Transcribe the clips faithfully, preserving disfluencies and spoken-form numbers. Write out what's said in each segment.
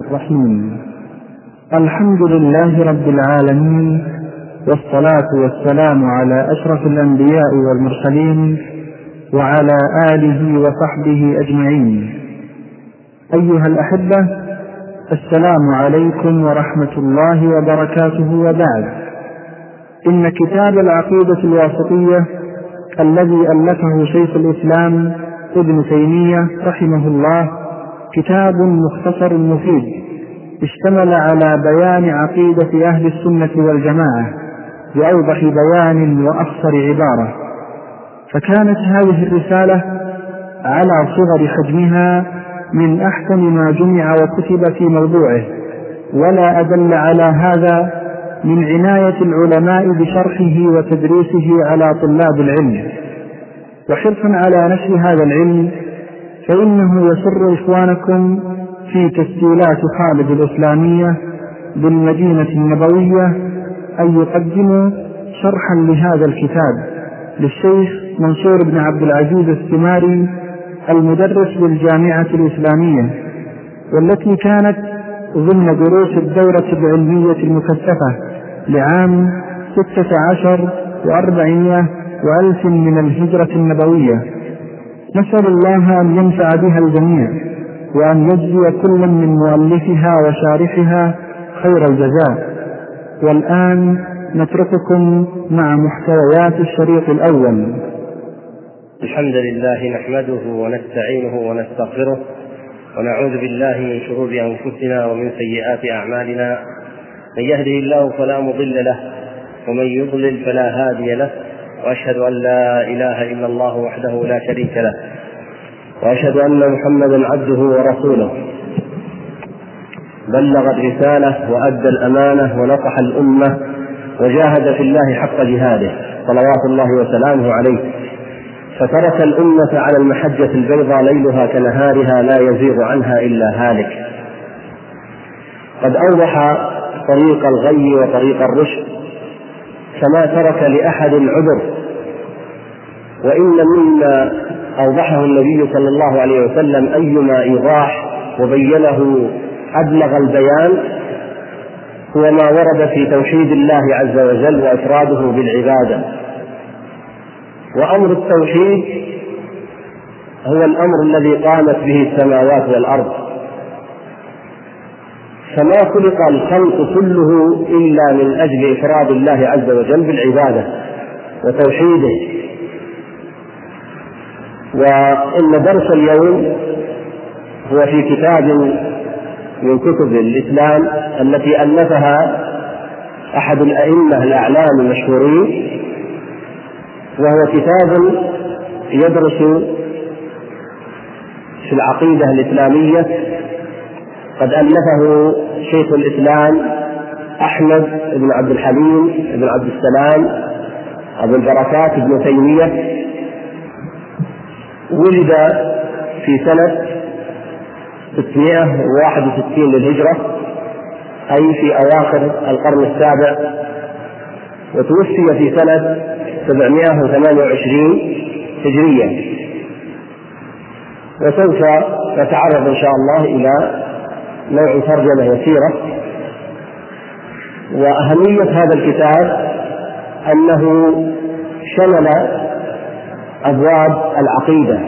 الرحيم. الحمد لله رب العالمين، والصلاة والسلام على أشرف الأنبياء والمرسلين وعلى آله وصحبه أجمعين. أيها الأحبة، السلام عليكم ورحمة الله وبركاته. وبعد، إن كتاب العقيدة الواسطية الذي ألفه شيخ الإسلام ابن تيمية رحمه الله كتاب مختصر مفيد، اشتمل على بيان عقيدة أهل السنة والجماعة بأوضح بيان وأخصر عبارة، فكانت هذه الرسالة على صغر حجمها من أحسن ما جمع وكتب في موضوعه، ولا أدل على هذا من عناية العلماء بشرحه وتدريسه على طلاب العلم، وحرصا على نشر هذا العلم، فإنه يسر إخوانكم في تسجيلات خالد الإسلامية بالمدينة النبوية أن يقدموا شرحا لهذا الكتاب للشيخ منصور بن عبد العزيز السماري المدرس بالجامعة الإسلامية، والتي كانت ضمن دروس الدورة العلمية المكثفة لعام ستة عشر وأربعمائة وألف من الهجرة النبوية. نسأل الله أن ينفع بها الجميع، وأن يجزي كل من مؤلفها وشارحها خير الجزاء. والآن نترككم مع محتويات الشريط الأول. الحمد لله نحمده ونستعينه ونستغفره، ونعوذ بالله من شرور أنفسنا ومن سيئات أعمالنا، من يهده الله فلا مضل له، ومن يضلل فلا هادي له، وأشهد أن لا إله إلا الله وحده لا شريك له، وأشهد أن محمدا عبده ورسوله، بلغ الرسالة وأدى الأمانة ونصح الأمة وجاهد في الله حق جهاده، صلوات الله وسلامه عليه، فترك الأمة على المحجة البيضاء ليلها كنهارها لا يزيغ عنها إلا هالك. قد أوضح طريق الغي وطريق الرشد، فما ترك لأحد عذر، وإن مما أوضحه النبي صلى الله عليه وسلم أيما إيضاح وبينه أبلغ البيان هو ما ورد في توحيد الله عز وجل وإفراده بالعبادة. وأمر التوحيد هو الأمر الذي قامت به السماوات والأرض، فما خلق الخلق كله إلا من أجل إفراد الله عز وجل بالعبادة وتوحيده. وإن درس اليوم هو في كتاب من كتب الإسلام التي ألفها أحد الأئمة الأعلام المشهورين، وهو كتاب يدرس في العقيدة الإسلامية، قد ألفه شيخ الإسلام أحمد بن عبد الحليم بن عبد السلام أبو البركات ابن تيمية. ولد في سنة ستمائة وواحد وستين للهجرة، أي في أواخر القرن السابع، وتوفي في سنة سبعمائة وثمانية وعشرين هجرية. وسوف نتعرض إن شاء الله إلى نوع ترجمة يسيرة. وأهمية هذا الكتاب أنه شمل أبواب العقيدة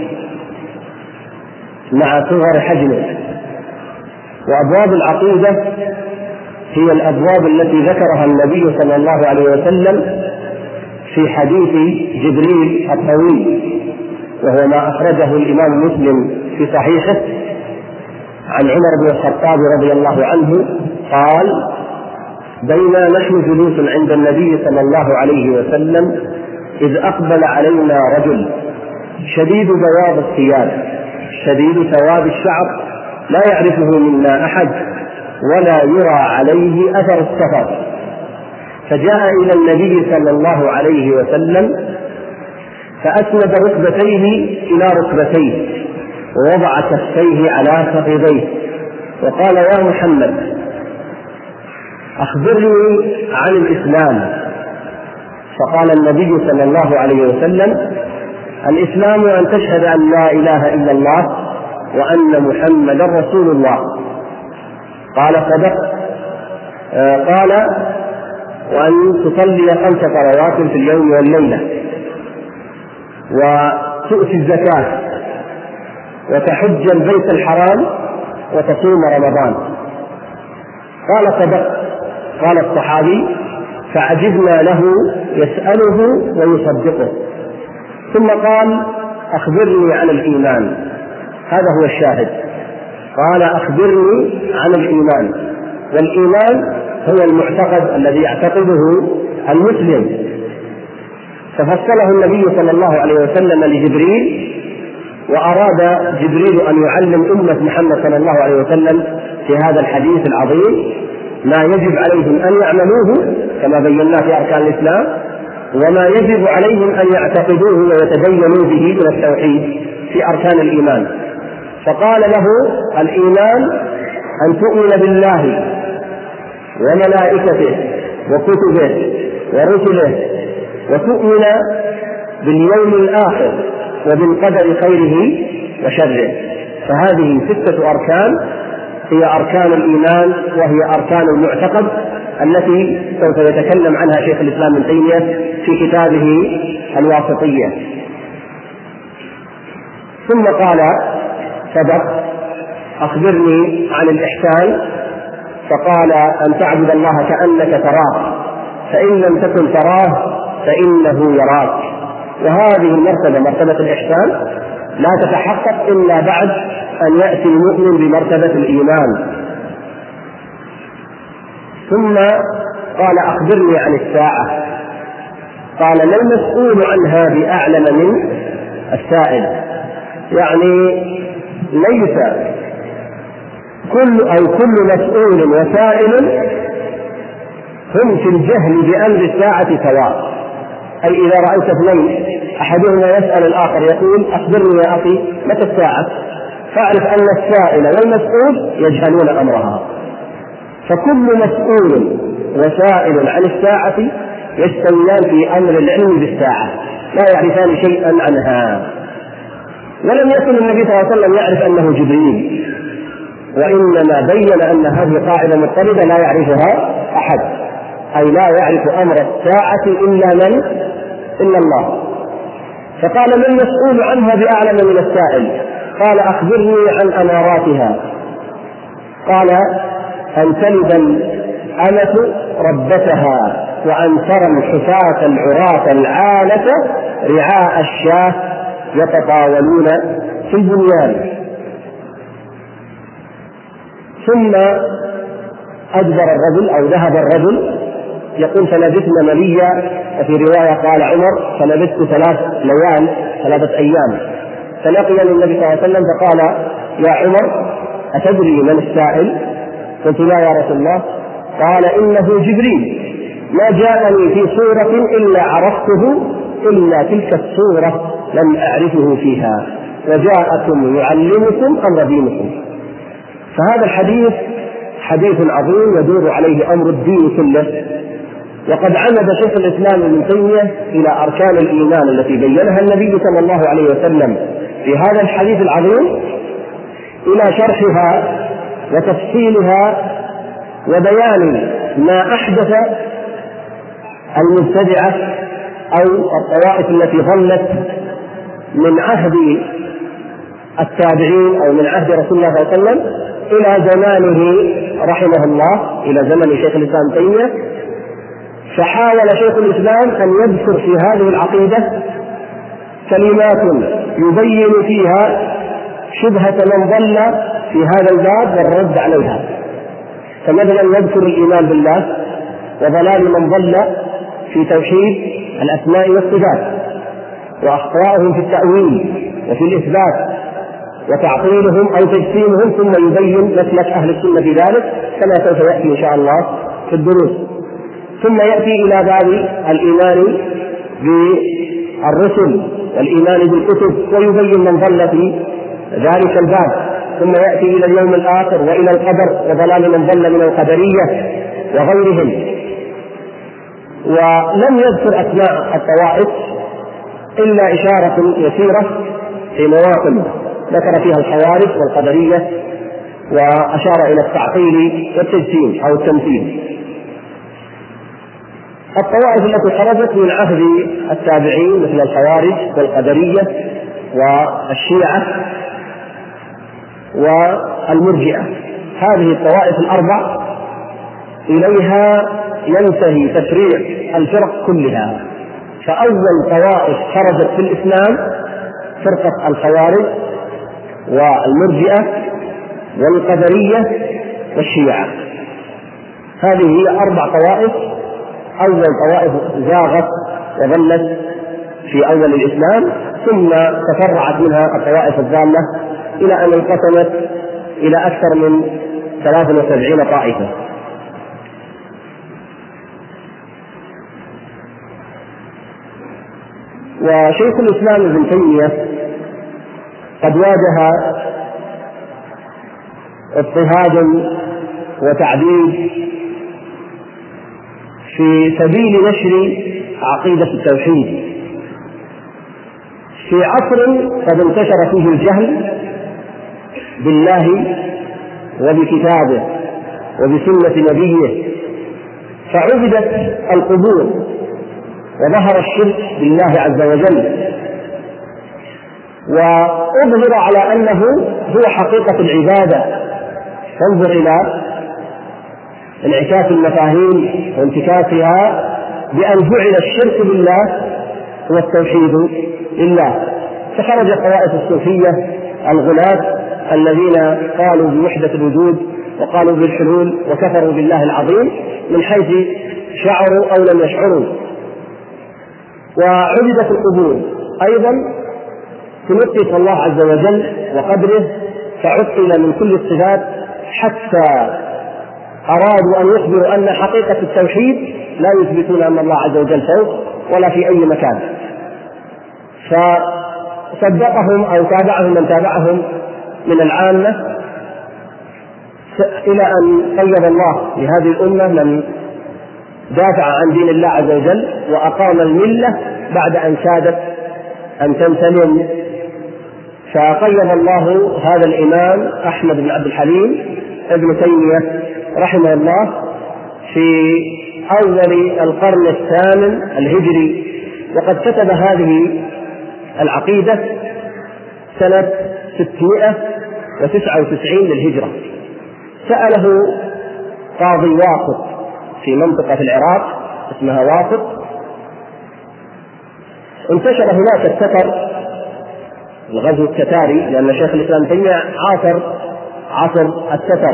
مع صغر حجمه. وأبواب العقيدة هي الأبواب التي ذكرها النبي صلى الله عليه وسلم في حديث جبريل الطويل، وهو ما أخرجه الإمام مسلم في صحيحه عن عمر بن الخطاب رضي الله عنه قال: بينا نحن جلوس عند النبي صلى الله عليه وسلم إذ أقبل علينا رجل شديد بياض الثياب شديد سواد الشعر، لا يعرفه منا أحد ولا يرى عليه أثر السفر، فجاء إلى النبي صلى الله عليه وسلم فأسند ركبتيه إلى ركبتيه ووضع كفيه على فخذيه وقال: يا محمد، أخبرني عن الإسلام. فقال النبي صلى الله عليه وسلم: الإسلام أن تشهد أن لا إله إلا الله وأن محمدا رسول الله، قال صدق. قال وأن تصلي خمس صلوات في اليوم والليلة، وتؤتي الزكاة، وتحج البيت الحرام، وتصوم رمضان. قال صدق. قال الصحابي فعجبنا له يسأله ويصدقه، ثم قال أخبرني عن الإيمان. هذا هو الشاهد. قال أخبرني عن الإيمان. والإيمان هو المعتقد الذي يعتقده المسلم. ففصله النبي صلى الله عليه وسلم لجبريل، وأراد جبريل أن يعلم أمة محمد صلى الله عليه وسلم في هذا الحديث العظيم ما يجب عليهم أن يعملوه كما بينا في أركان الإسلام، وما يجب عليهم أن يعتقدوه ويتدينوا به من التوحيد في أركان الإيمان. فقال له الإيمان أن تؤمن بالله وملائكته وكتبه ورسله، وتؤمن باليوم الآخر وبالقدر خيره وشره. فهذه ستة أركان هي أركان الإيمان، وهي أركان المعتقد التي سوف يتكلم عنها شيخ الإسلام ابن تيمية في كتابه الواسطية. ثم قال سبق أخبرني عن الإحسان. فقال أن تعبد الله كأنك تراه، فإن لم تكن تراه فإنه يراك. وهذه المرتبة مرتبة الإحسان لا تتحقق إلا بعد أن يأتي المؤمن بمرتبة الإيمان. ثم قال أخبرني عن الساعة. قال ما المسؤول عنها بأعلم من السائل. يعني ليس كل أو كل مسؤول وسائل هم في الجهل بأمر الساعة سواء. أي إذا رأيت اثنين أحدهما يسأل الآخر يقول أخبرني يا أخي متى الساعة، فاعرف أن السائل والمسؤول يجهلون أمرها. فكل مسؤول وسائل عن الساعة يستويان في أمر العلم بالساعة، لا يعرفان شيئا عنها. ولم يكن النبي صلى الله عليه وسلم يعرف أنه جبريل، وإنما بين أن هذه قاعدة مضطردة لا يعرفها أحد، أي لا يعرف أمر الساعة إلا من إلا الله. فقال من المسؤول عنها بأعلم من السائل. قال أخبرني عن أماراتها. قال أن تلد الأمة ربتها، وأن ترى الحفاة العراة العالة رعاء الشاة يتطاولون في البنيان. ثم أدبر الرجل أو ذهب الرجل، يقول فلبثنا مليا، وفي رواية قال عمر فلبثت ثلاث ليال ثلاثة أيام. فلقيني النبي صلى الله عليه وسلم فقال يا عمر أتدري من السائل؟ قلت لا يا رسول الله. قال إنه جبريل، ما جاءني في صورة إلا عرفته، إلا تلك الصورة لم أعرفه فيها، وجاءكم يعلمكم أمر دينكم. فهذا الحديث حديث عظيم يدور عليه أمر الدين كله. وقد عمد شيخ الإسلام ابن تيمية إلى أركان الإيمان التي بينها النبي صلى الله عليه وسلم في هذا الحديث العظيم إلى شرحها وتفصيلها وبيان ما أحدث المبتدعة أو الطوائف التي ظلت من عهد التابعين أو من عهد رسول الله صلى الله عليه وسلم إلى زمانه رحمه الله، إلى زمن شيخ الإسلام ابن تيمية. فحاول شيخ الإسلام أن يذكر في هذه العقيدة كلمات يبين فيها شبهة من ضل في هذا الباب والرد عليها. فمثلا يذكر الإيمان بالله وضلال من ضل في توحيد الأسماء والصفات، وأخطائهم في التأويل وفي الإثبات وتعطيلهم أو تجسيمهم، ثم يبين مسلك أهل السنة في ذلك كما سوف يأتي إن شاء الله في الدروس. ثم يأتي إلى باب الإيمان بالرسل والإيمان بالكتب ويبين من ضل في ذلك الباب. ثم يأتي إلى اليوم الآخر وإلى القدر وضلال من ضل من القدرية وغيرهم. ولم يذكر أسماء الطوائف إلا إشارة يسيرة في مواطن ذكر فيها الخوارج والقدرية وأشار إلى التعطيل والتجسيم أو التمثيل. الطوائف التي خرجت من عهد التابعين مثل الخوارج والقدرية والشيعة والمرجئة، هذه الطوائف الأربع إليها ينتهي تفريع الفرق كلها. فأول طوائف خرجت في الإسلام فرقة الخوارج والمرجئة والقدرية والشيعة، هذه هي أربع طوائف. أول طوائف زاغت وظلت في أول الإسلام، ثم تفرعت منها الطوائف الضالة إلى أن انقسمت إلى أكثر من ثلاث وسبعين طائفة. وشيخ الإسلام ابن تيمية قد واجه اضطهاد وتعذيب في سبيل نشر عقيدة التوحيد في عصر قد انتشر فيه الجهل بالله وبكتابه وبسنة نبيه، فعبدت القبور وظهر الشرك بالله عز وجل، وأظهر على أنه هو حقيقة العبادة. تنظر إلى انعكاس المفاهيم وانتكاسها بأن جعل الشرك بالله والتوحيد لله. فخرج الطوائف الصوفية الغلاة الذين قالوا بوحدة الوجود وقالوا بالحلول وكفروا بالله العظيم من حيث شعروا أو لم يشعروا. وعبدت القبور أيضا تنقص الله عز وجل وقدره، فعطل من كل الصفات حتى أرادوا أن يخبروا أن حقيقة التوحيد لا يثبتون أن الله عز وجل فوق ولا في أي مكان، فصدقهم أو تابعهم من تابعهم من العامة، إلى أن قيد الله لهذه الأمة من دافع عن دين الله عز وجل وأقام الملة بعد أن كادت أن تنتمي. فقيد الله هذا الإمام أحمد بن عبد الحليم ابن تيمية رحمه الله في أول القرن الثامن الهجري، وقد كتب هذه العقيدة سنة ستمائة وتسعة وتسعين للهجرة. سأله قاضي واسط في منطقة في العراق اسمها واسط، انتشر هناك التتر، الغزو التتاري، لأن شيخ الإسلام تيمية عاصر عصر التتر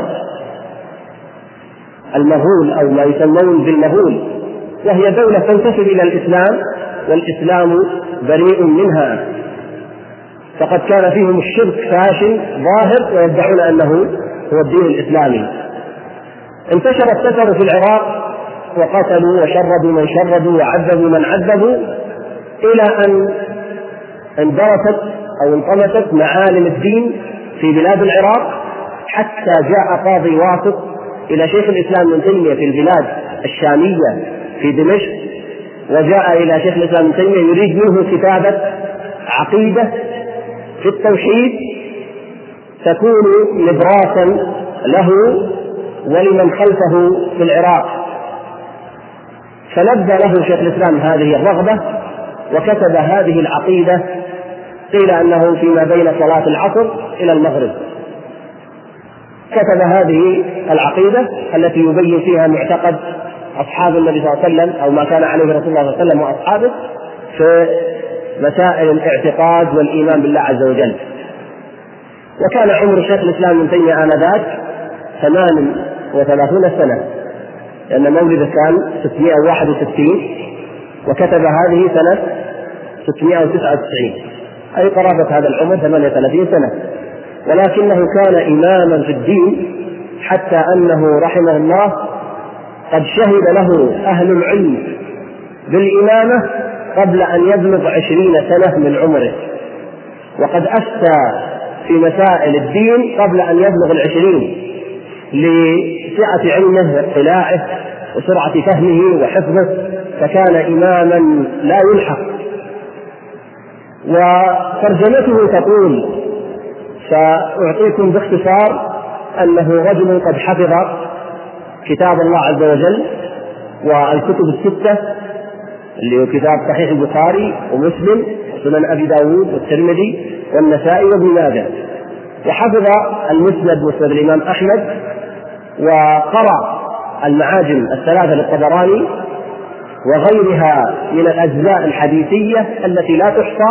المغول أو ما يسمون بالمغول، وهي دولة تنتسب إلى الإسلام والإسلام بريء منها، فقد كان فيهم الشرك فاشل ظاهر ويدعون أنه هو الدين الإسلامي. انتشر التتر في العراق وقتلوا وشردوا من شردوا وعذبوا من عذبوا، إلى أن اندرست أو انطمست معالم الدين في بلاد العراق، حتى جاء قاضي واسط إلى شيخ الإسلام ابن تيمية في البلاد الشامية في دمشق، وجاء إلى شيخ الإسلام ابن تيمية يريد منه كتابة عقيدة في التوحيد تكون نبراسا له ولمن خلفه في العراق. فلبى له شيخ الإسلام هذه الرغبة وكتب هذه العقيدة، قيل أنه فيما بين صلاة العصر إلى المغرب كتب هذه العقيدة التي يبين فيها معتقد أصحاب النبي صلى الله عليه وسلم أو ما كان عليه رسول الله صلى الله عليه وسلم وأصحابه في مسائل الاعتقاد والإيمان بالله عز وجل. وكان عمر شيخ الإسلام ابن تيمية آنذاك ثمان وثلاثون سنة، لأن مولده كان ستمائة وواحد وستين وكتب هذه سنة ستمائة وتسعة وتسعين، أي قرابة هذا العمر ثمانية وثلاثين سنة، ولكنه كان إماما في الدين حتى أنه رحمه الله قد شهد له أهل العلم بالإمامة قبل أن يبلغ عشرين سنة من عمره، وقد أفتى في مسائل الدين قبل أن يبلغ العشرين لسعة علمه واطلاعه وسرعة فهمه وحفظه، فكان إماما لا يلحق. وترجمته تقول، سأعطيكم باختصار أنه رجل قد حفظ كتاب الله عز وجل والكتب الستة اللي هو كتاب صحيح البخاري ومسلم وسنن أبي داود والترمذي والنسائي وابن ماجه، وحفظ المسند مسند الإمام أحمد، وقرأ المعاجم الثلاثة للطبراني وغيرها من الأجزاء الحديثية التي لا تحصى،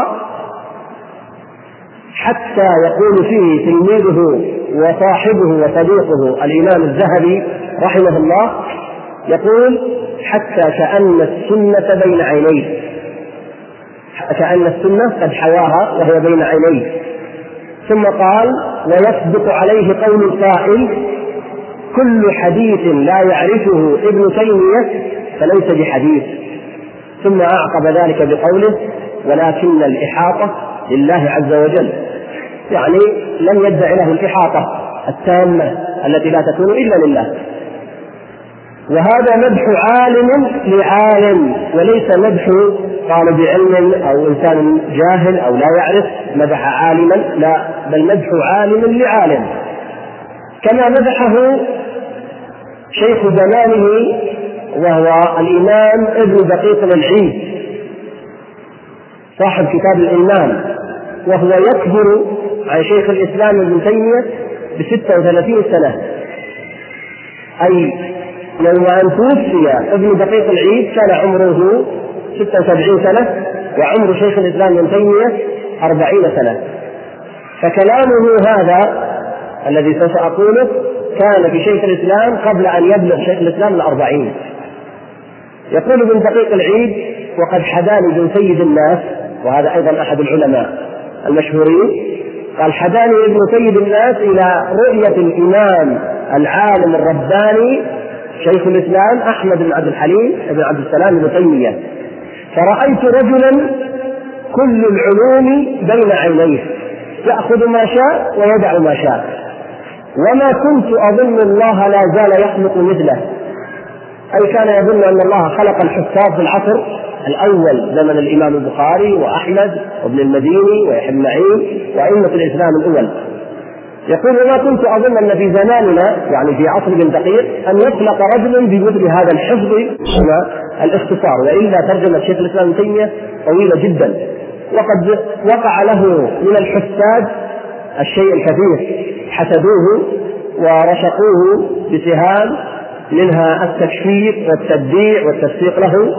حتى يقول فيه تلميذه وصاحبه وصديقه الإمام الذهبي رحمه الله، يقول حتى كأن السنة بين عينيه، كأن السنة قد حواها وهي بين عينيه. ثم قال: ويصدق عليه قول القائل: كل حديث لا يعرفه ابن تيمية فليس بحديث. ثم أعقب ذلك بقوله: ولكن الإحاطة لله عز وجل، يعني لم يدع له الإحاطة التامة التي لا تكون إلا لله. وهذا مدح عالم لعالم، وليس مدح طالب علم أو إنسان جاهل أو لا يعرف مدح عالما، لا، بل مدح عالم لعالم، كما مدحه شيخ زمانه وهو الإمام ابن دقيق العيد صاحب كتاب الإمام، وهو يكبر عن شيخ الإسلام ابن تيمية بستة وثلاثين سنة، أي يوم أن توفي ابن دقيق العيد كان عمره ستة وسبعين سنة، وعمر شيخ الإسلام ابن تيمية أربعين سنة. فكلامه هذا الذي سوف أقوله كان في شيخ الإسلام قبل أن يبلغ شيخ الإسلام الأربعين. يقول ابن دقيق العيد: وقد حداني ابن سيد الناس، وهذا أيضا أحد العلماء المشهورين، قال: حداني ابن سيد الناس إلى رؤية الإمام العالم الرباني شيخ الإسلام أحمد بن عبد الحليم بن عبد السلام بن تيمية، فرأيت رجلا كل العلوم بين عينيه، يأخذ ما شاء ويدع ما شاء، وما كنت أظن الله لا زال يخلق مثله، أي كان يظن أن الله خلق الحفاظ في العصر الأول زمن الإمام البخاري وأحمد وابن المديني ويحيى بن معين وأئمة الإسلام الأول. يقول: وما كنت أظن أن في زماننا، يعني في عصر ابن دقيق، أن يخلق رجل بمثل هذا الحفظ والاختصار، وإلا ترجمة شيخ الإسلام ابن تيمية طويلة جدا، وقد وقع له من الحساد الشيء الكثير، حسدوه ورشقوه بسهام، منها التكفير والتبديع والتسويق له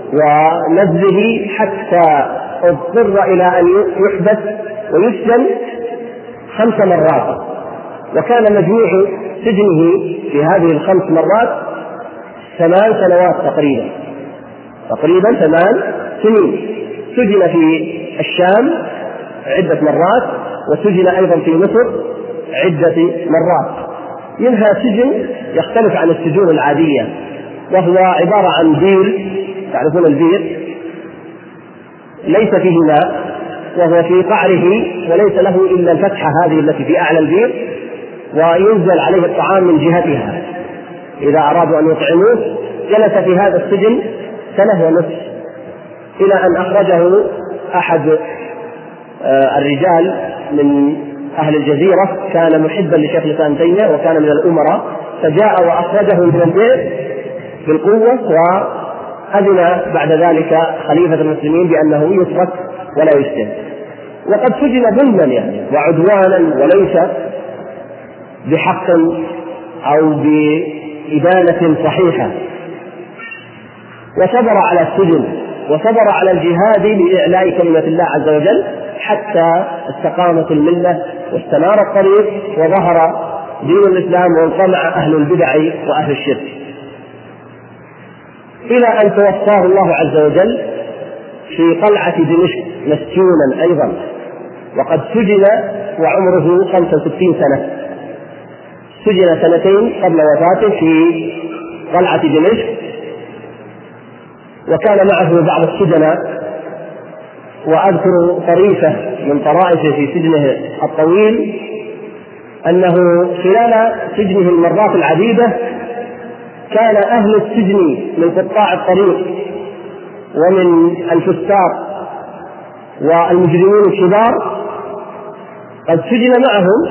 ونبذه، حتى اضطر إلى أن يحبس ويسجن خمس مرات. وكان مجموع سجنه في هذه الخمس مرات ثمان سنوات تقريبا تقريبا ثمان سنين. سجن في الشام عدة مرات، وسجن أيضا في مصر عدة مرات. منها سجن يختلف عن السجون العادية، وهو عبارة عن بير، تعرفون البير، ليس فيه ماء، وهو في قعره وليس له إلا الفتحة هذه التي في أعلى البير، وينزل عليه الطعام من جهتها إذا أرادوا أن يطعموه. جلس في هذا السجن سنة ونصف، إلى أن أخرجه أحد الرجال من أهل الجزيرة، كان محبا لشيخ الإسلام تيمية وكان من الأمراء، فجاء وأخرجه من البيت بالقوة، وأذن بعد ذلك خليفة المسلمين بأنه يترك ولا يسجن. وقد سجن ظلما يعني وعدوانا، وليس بحق أو بإدانة صحيحة. وصبر على السجن وصبر على الجهاد لإعلاء كلمة الله عز وجل، حتى استقامت الملة واستنار الطريق وظهر دين الإسلام وانقمع أهل البدع وأهل الشرك، إلى أن توفاه الله عز وجل في قلعة دمشق مسجونا أيضا، وقد سجن وعمره خمسة وستين سنة. سجن سنتين قبل وفاته في قلعة دمشق، وكان معه بعض السجناء. وأذكر طريفة من طرائفه في سجنه الطويل، أنه خلال سجنه المرات العديدة كان أهل السجن من قطاع الطريق ومن الفساق والمجرمين الكبار قد سجن معهم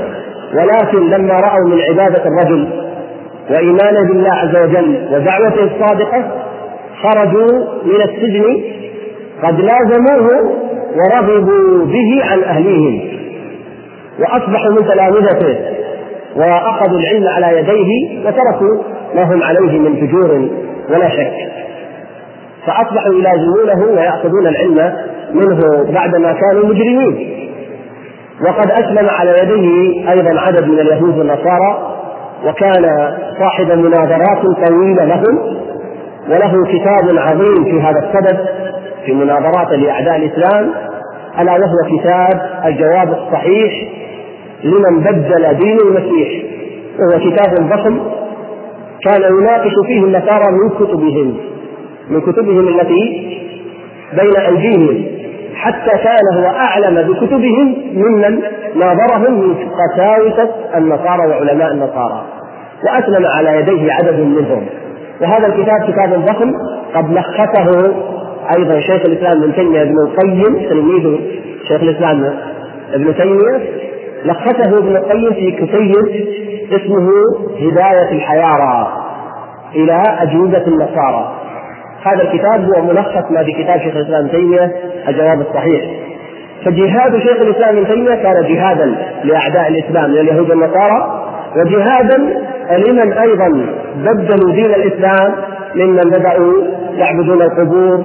ولكن لما رأوا من عبادة الرجل وإيمانه بالله عز وجل ودعوته الصادقة خرجوا من السجن قد لازموه ورغبوا به عن أهليهم، وأصبحوا من تلامذته وأخذوا العلم على يديه وتركوا ما هم عليه من فجور ولا شك، فأصبحوا يلازمونه ويأخذون العلم منه بعدما كانوا مجرمين. وقد أسلم على يديه أيضا عدد من اليهود والنصارى، وكان صاحب مناظرات طويلة لهم، وله كتاب عظيم في هذا الصدد في مناظرات لأعداء الإسلام، ألا وهو كتاب الجواب الصحيح لمن بدل دين المسيح، وهو كتاب ضخم كان يناقش فيه النصارى من كتبهم من كتبهم التي بين أيديهم، حتى كان هو أعلم بكتبهم ممن ناظرهم من قساوسة النصارى وعلماء النصارى، وأسلم على يديه عدد منهم. وهذا الكتاب كتاب ضخم قد لخصه أيضا شيخ الإسلام ابن تيمية ابن القيم تلميذ شيخ الإسلام ابن تيمية، لخصه ابن القيم في كتيب اسمه هداية الحيارى إلى أجوبة النصارى. هذا الكتاب هو ملخص ما في كتاب شيخ الإسلام ابن تيمية الجواب الصحيح. فجهاد شيخ الإسلام ابن تيمية كان جهادا لأعداء الإسلام من اليهود والنصارى، وجهادا لمن أيضا بدلوا دين الإسلام ممن بدأوا يعبدون القبور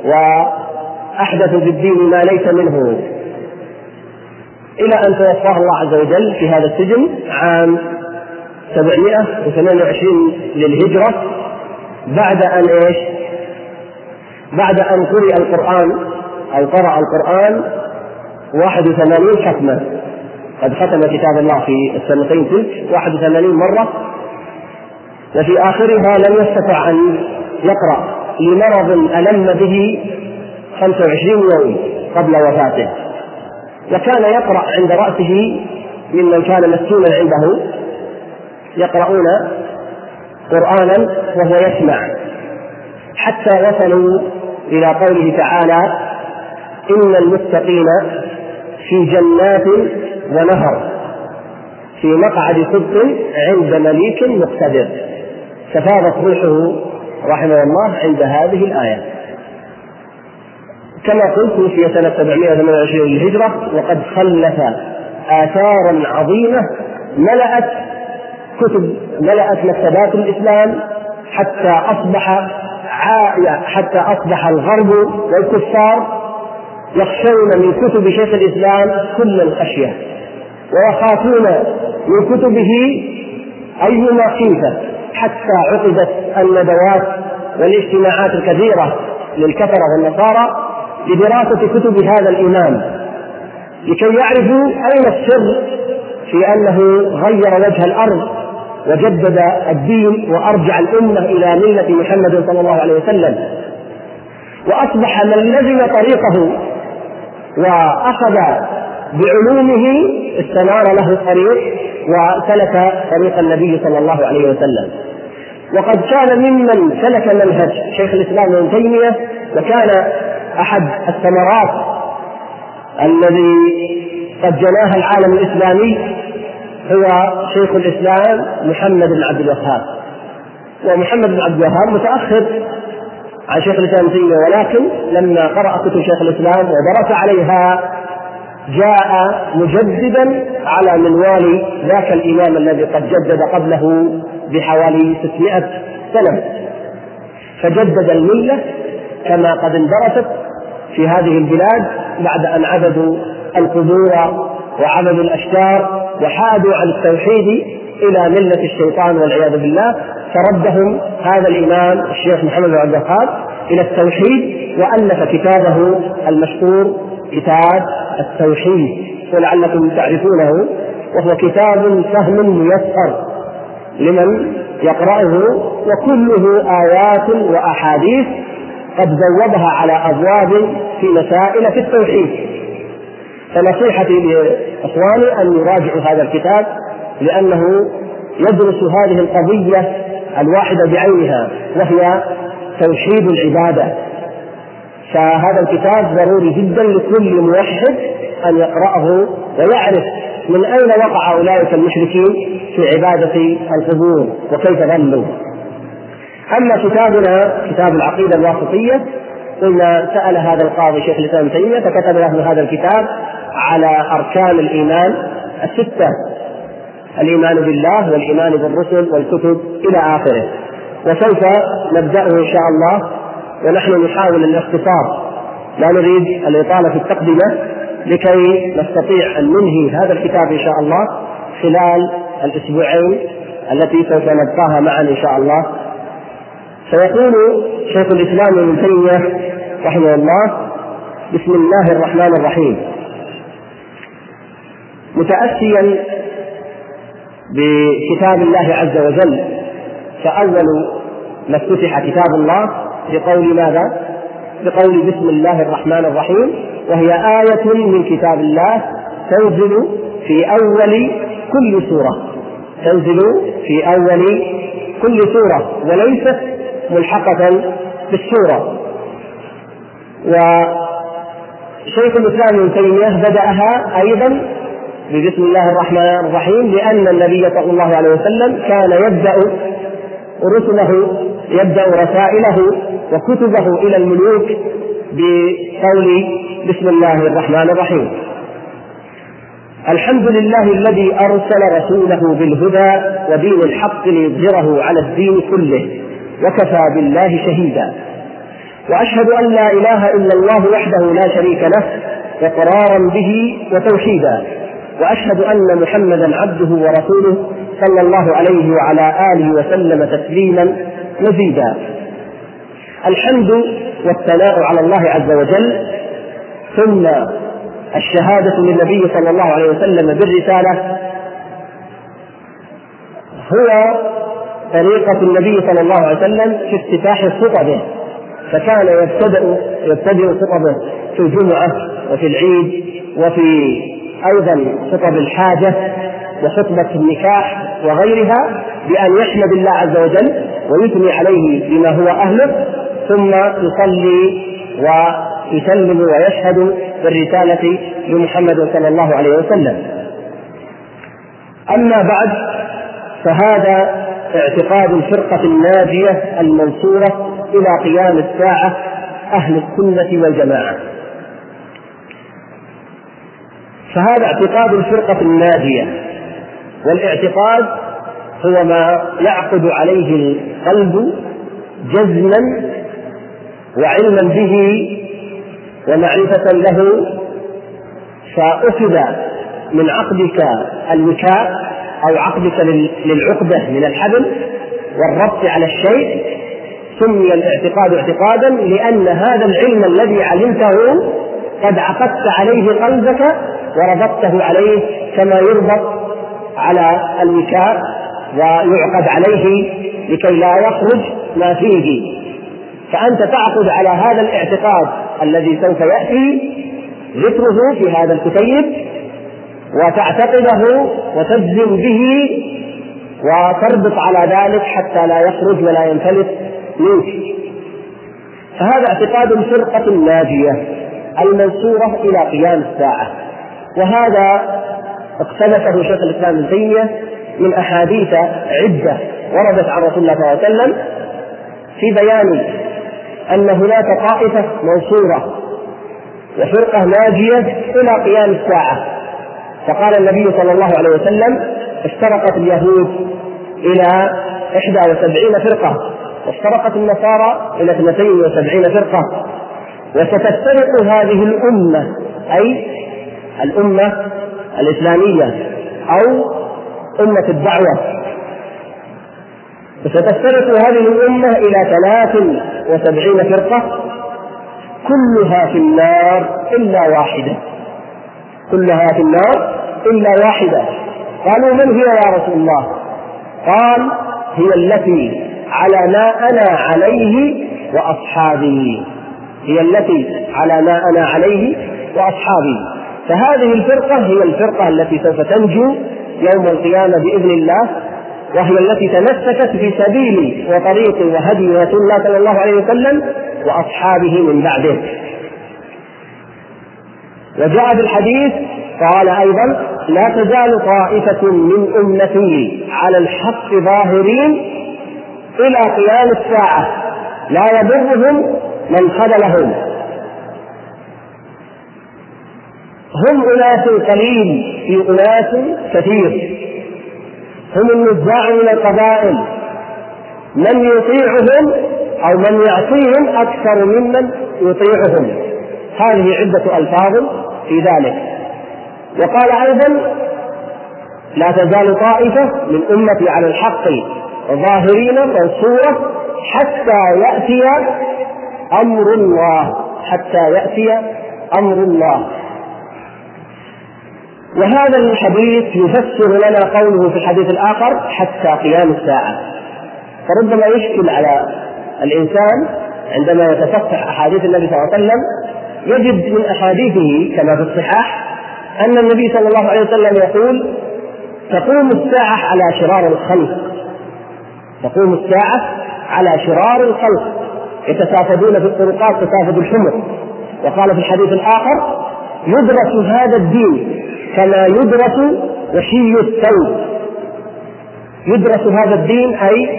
وأحدثوا بالدين ما ليس منه، إلى أن توفاه الله عز وجل في هذا السجن عام سبعمائة وثمانية وعشرين للهجرة، بعد أن إيش؟ بعد أن قرئ القرآن أو قرأ القرآن واحد وثمانين ختمة، قد ختم كتاب الله في السنتين تلك واحد وثمانين مرة، وفي آخرها لم يستطع أن يقرأ لمرض ألم به خمسة وعشرين يوم قبل وفاته، وكان يقرأ عند رأسه ممن كان مسكونا عنده يقرؤون قرآنا وهو يسمع، حتى وصلوا إلى قوله تعالى: إن المتقين في جنات ونهر في مقعد صدق عند مليك مقتدر. ففاضت روحه رحمه الله عند هذه الآية. كما قلت في سنة سبعمائة وثمانية وعشرين للهجرة، وقد خلف آثارا عظيمة ملأت كتب ملأت مكتبات الإسلام حتى أصبح حتى أصبح الغرب والكفار يخشون من كتب شيخ الإسلام كل الخشية، ويخافون من كتبه أيما خيفة، حتى عقدت الندوات والاجتماعات الكثيرة للكفرة والنصارى لدراسة كتب هذا الإمام، لكي يعرفوا أين السر في أنه غير وجه الأرض وجدد الدين وأرجع الأمة إلى ملة محمد صلى الله عليه وسلم. وأصبح من لزم طريقه وأخذ بعلومه استنار له الطريق وسلك طريق النبي صلى الله عليه وسلم. وقد كان ممن سلك منهج شيخ الإسلام ابن تيمية، وكان أحد الثمرات الذي قد جناها العالم الإسلامي هو شيخ الإسلام محمد بن عبد الوهاب. ومحمد بن عبد الوهاب متأخر عن شيخ الإسلام ابن تيمية، ولكن لما قرأ كتب شيخ الإسلام ودرس عليها جاء مجددا على منوال ذاك الإمام الذي قد جدد قبله بحوالي ستمائة سنة، فجدد الملة كما قد اندرست في هذه البلاد بعد أن عبدوا القبور وعبدوا الأشجار وحادوا عن التوحيد إلى ملة الشيطان والعياذ بالله. فردهم هذا الإمام الشيخ محمد بن عبد الوهاب إلى التوحيد، وألف كتابه المشهور كتاب التوحيد، ولعلكم تعرفونه، وهو كتاب سهل ميسر لمن يقرأه، وكله آيات وأحاديث قد زودها على أبواب في مسائل في التوحيد. فنصيحتي لإخواني أن يراجعوا هذا الكتاب، لأنه يدرس هذه القضية الواحدة بعينها، وهي توحيد العبادة. فهذا الكتاب ضروري جدا لكل موحد أن يقرأه ويعرف من أين وقع أولئك المشركين في عبادة القبور وكيف ظلوا. أما كتابنا كتاب العقيدة الواسطية قلنا سأل هذا القاضي شيخ الإسلام ابن تيمية فكتب له هذا الكتاب على أركان الإيمان الستة: الإيمان بالله والإيمان بالرسل والكتب إلى آخره. وسوف نبدأه إن شاء الله، ونحن نحاول الاختصار لا نريد الإطالة في التقدمة لكي نستطيع أن ننهي هذا الكتاب إن شاء الله خلال الأسبوعين التي سوف نبقاها معا إن شاء الله. فيقول شيخ الإسلام ابن تيمية رحمه الله: بسم الله الرحمن الرحيم، متأسيا بكتاب الله عز وجل، فأول ما افتتح كتاب الله بقول ماذا؟ بقول بسم الله الرحمن الرحيم، وهي آية من كتاب الله تنزل في أول كل سورة، تنزل في أول كل سورة وليست ملحقة بالسورة. وشيخ الإسلام ابن تيمية بدأها أيضا ببسم الله الرحمن الرحيم لأن النبي صلى الله عليه وسلم كان يبدأ رسله يبدأ رسائله وكتبه إلى الملوك بقول بسم الله الرحمن الرحيم. الحمد لله الذي أرسل رسوله بالهدى ودين الحق ليظهره على الدين كله وكفى بالله شهيدا. وأشهد أن لا إله إلا الله وحده لا شريك له إقرارا به وتوحيدا. وأشهد أن محمدا عبده ورسوله صلى الله عليه وعلى آله وسلم تسليما مزيدا. الحمد والثناء على الله عز وجل، ثم الشهادة للنبي صلى الله عليه وسلم بالرسالة هو طريقة النبي صلى الله عليه وسلم في افتتاح خطبه، فكان يبتدئ يبتدئ خطبه في الجمعة وفي العيد وفي أيضا خطب الحاجة وخطبة النكاح وغيرها بأن يحمد الله عز وجل ويثني عليه بما هو أهله، ثم يصلي ويسلم ويشهد بالرسالة لمحمد صلى الله عليه وسلم. أما بعد، فهذا اعتقاد الفرقة الناجية المنصورة إلى قيام الساعة أهل السنة والجماعة. فهذا اعتقاد الفرقة الناجية، والاعتقاد هو ما يعقد عليه القلب جزما وعلما به ومعرفة له، فأخذ من عقدك الوكاء أو عقدك للعقدة من الحبل والربط على الشيء، سمي الاعتقاد اعتقادا لأن هذا العلم الذي علمته قد عقدت عليه قلبك وربطته عليه كما يربط على الوكاء ويعقد عليه لكي لا يخرج ما فيه. فأنت تعقد على هذا الاعتقاد الذي سوف يأتي ذكره في هذا الكتيب وتعتقده وتجزم به وتربط على ذلك حتى لا يخرج ولا ينفلت منك. فهذا اعتقاد الفرقة الناجية المنصورة إلى قيام الساعة، وهذا اقتبسه شيخ الإسلام ابن تيمية من أحاديث عدة وردت عن رسول الله صلى الله عليه وسلم في بيان أن هناك طائفة منصورة وفرقة ناجية إلى قيام الساعة. فقال النبي صلى الله عليه وسلم: افترقت اليهود إلى إحدى وسبعين فرقة، وافترقت النصارى إلى اثنتين وسبعين فرقة، وستفترق هذه الأمة أي الأمة الإسلامية أو أمة الدعوة، وستفترق هذه الأمة إلى ثلاث وسبعين فرقة كلها في النار إلا واحدة، كلها في النار إلا واحدة. قالوا: من هي يا رسول الله؟ قال: هي التي على ما أنا عليه وأصحابي، هي التي على ما أنا عليه وأصحابي. فهذه الفرقة هي الفرقة التي سوف تنجو يوم القيامة بإذن الله، وهي التي تمسكت في سبيل وطريق وهدي رسول الله صلى الله عليه وسلم وأصحابه من بعده. وجاء في الحديث قال أيضا: لا تزال طائفة من أمتي على الحق ظاهرين إلى قيام الساعة لا يضرهم من خذلهم. هم أناس قليل في أناس كثير، هم النزاع من القبائل، من يطيعهم أو من يعصيهم أكثر ممن يطيعهم. هذه عدة ألفاظ في ذلك. وقال أيضا لا تزال طائفة من أمتي على الحق ظاهرين منصورة حتى يأتي أمر الله، حتى يأتي أمر الله. وهذا الحديث يفسر لنا قوله في الحديث الآخر حتى قيام الساعة. فربما يشكل على الإنسان عندما يتصفح أحاديث النبي صلى الله عليه وسلم يجد من أحاديثه كما في الصحاح أن النبي صلى الله عليه وسلم يقول تقوم الساعة على شرار الخلق، تقوم الساعة على شرار الخلق يتسافدون في الطرقات تسافد الحمر. وقال في الحديث الآخر يدرس هذا الدين كما يدرس وشي الثوب. يدرس هذا الدين أي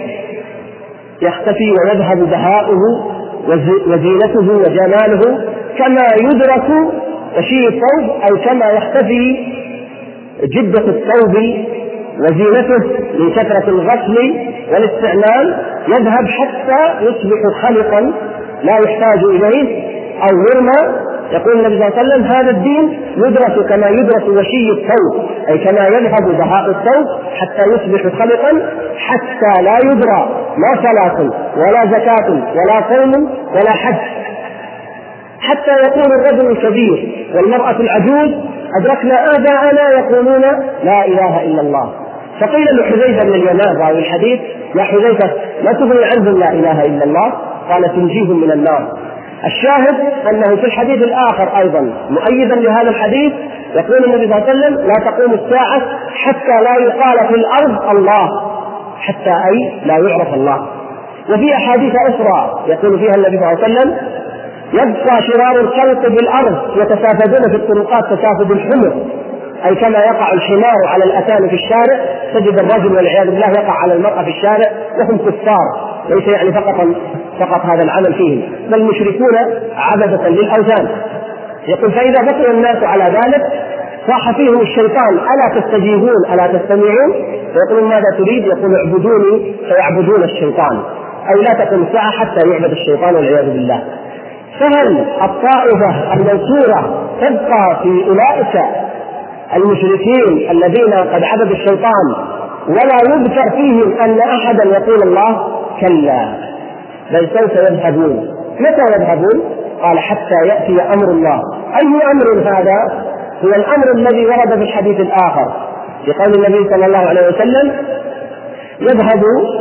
يختفي ويذهب بهاؤه وزينته وجماله كما يدرس وشي الثوب، أي كما يختفي جدة الثوب وزينته من كثرة الغسل والاستعمال، يذهب حتى يصبح خلقا لا يحتاج إليه أو يرمى. يقول النبي صلى الله عليه وسلم هذا الدين يدرس كما يدرس وشي الثوب، أي كما يذهب بهاء الثوب حتى يصبح خلقا، حتى لا يدرى لا صلاة ولا زكاة ولا صوم ولا حج، حتى يقول الرجل الكبير والمرأة العجوز أدركنا آباءنا يقولون لا إله إلا الله. فقيل لحذيفة بن اليمان راوي الحديث يا حذيفة لا تغني عنهم لا إله إلا الله؟ قال تنجيهم من النار. الشاهد أنه في الحديث الآخر أيضا مؤيدا لهذا الحديث يقول النبي صلى الله عليه وسلم لا تقوم الساعة حتى لا يقال في الأرض الله، حتى أي لا يعرف الله. وفي أحاديث أخرى يقول فيها النبي صلى الله عليه وسلم يبقى شرار الخلق في الأرض يتسافدون في الطرقات تسافد الحمر، أي كما يقع الحمار على الأتان في الشارع تجد الرجل والعياذ بالله يقع على المرأة في الشارع وهم كفار، ليس يعني فقط فقط هذا العمل فيهم بل مشركون عبدة للأوثان. يقول فإذا بقي الناس على ذلك صاح فيهم الشيطان ألا تستجيبون ألا تستمعون؟ ويقولون ماذا تريد؟ يقول اعبدوني فيعبدون الشيطان، أي لا تقوم الساعة حتى يعبد الشيطان والعياذ بالله. فهل الطائفة المنصورة تبقى في أولئك المشركين الذين قد عبدوا الشيطان ولا يذكر فيهم أن أحدا يقول الله؟ كلا، بل سوف يذهبون. متى يذهبون؟ قال حتى يأتي أمر الله. أي أمر هذا؟ هو الأمر الذي ورد في الحديث الآخر بقول النبي صلى الله عليه وسلم يذهب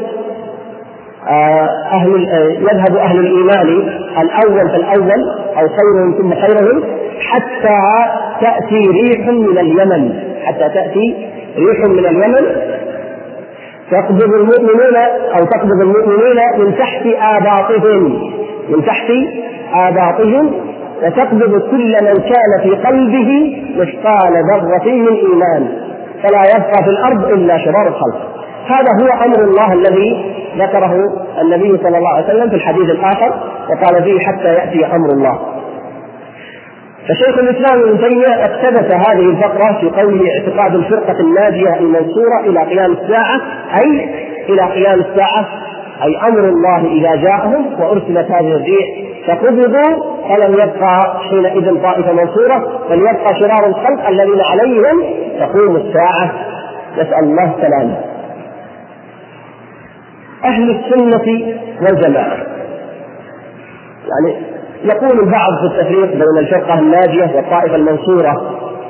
أهل يذهب أهل الإيمان الأول فالأول أو خيرهم ثم خيرهم حتى تأتي ريح من اليمن، حتى تأتي ريح من اليمن تقبض المؤمنين أو تقبض المؤمنين من تحت آباطهم من تحت آباطهم وتقبض كل من كان في قلبه مثقال ذرة من إيمان فلا يبقى في الأرض إلا شرار الخلق. هذا هو أمر الله الذي ذكره النبي صلى الله عليه وسلم في الحديث الآخر وقال فيه حتى يأتي أمر الله. فشيخ الإسلام ابن تيمية اقتبس هذه الفقرة في قوله اعتقاد الفرقة الناجية المنصورة إلى قيام الساعة، أي إلى قيام الساعة أي أمر الله إذا جاءهم وأرسلت هذه الريح فقبضوا فلم يبقى حينئذ طائفة منصورة بل يبقى شرار الخلق الذين عليهم تقوم الساعة. نسأل الله السلامة. أهل السنة والجماعة يعني يقول البعض في التفريق بين الفرقة الناجية والطائفة المنصورة،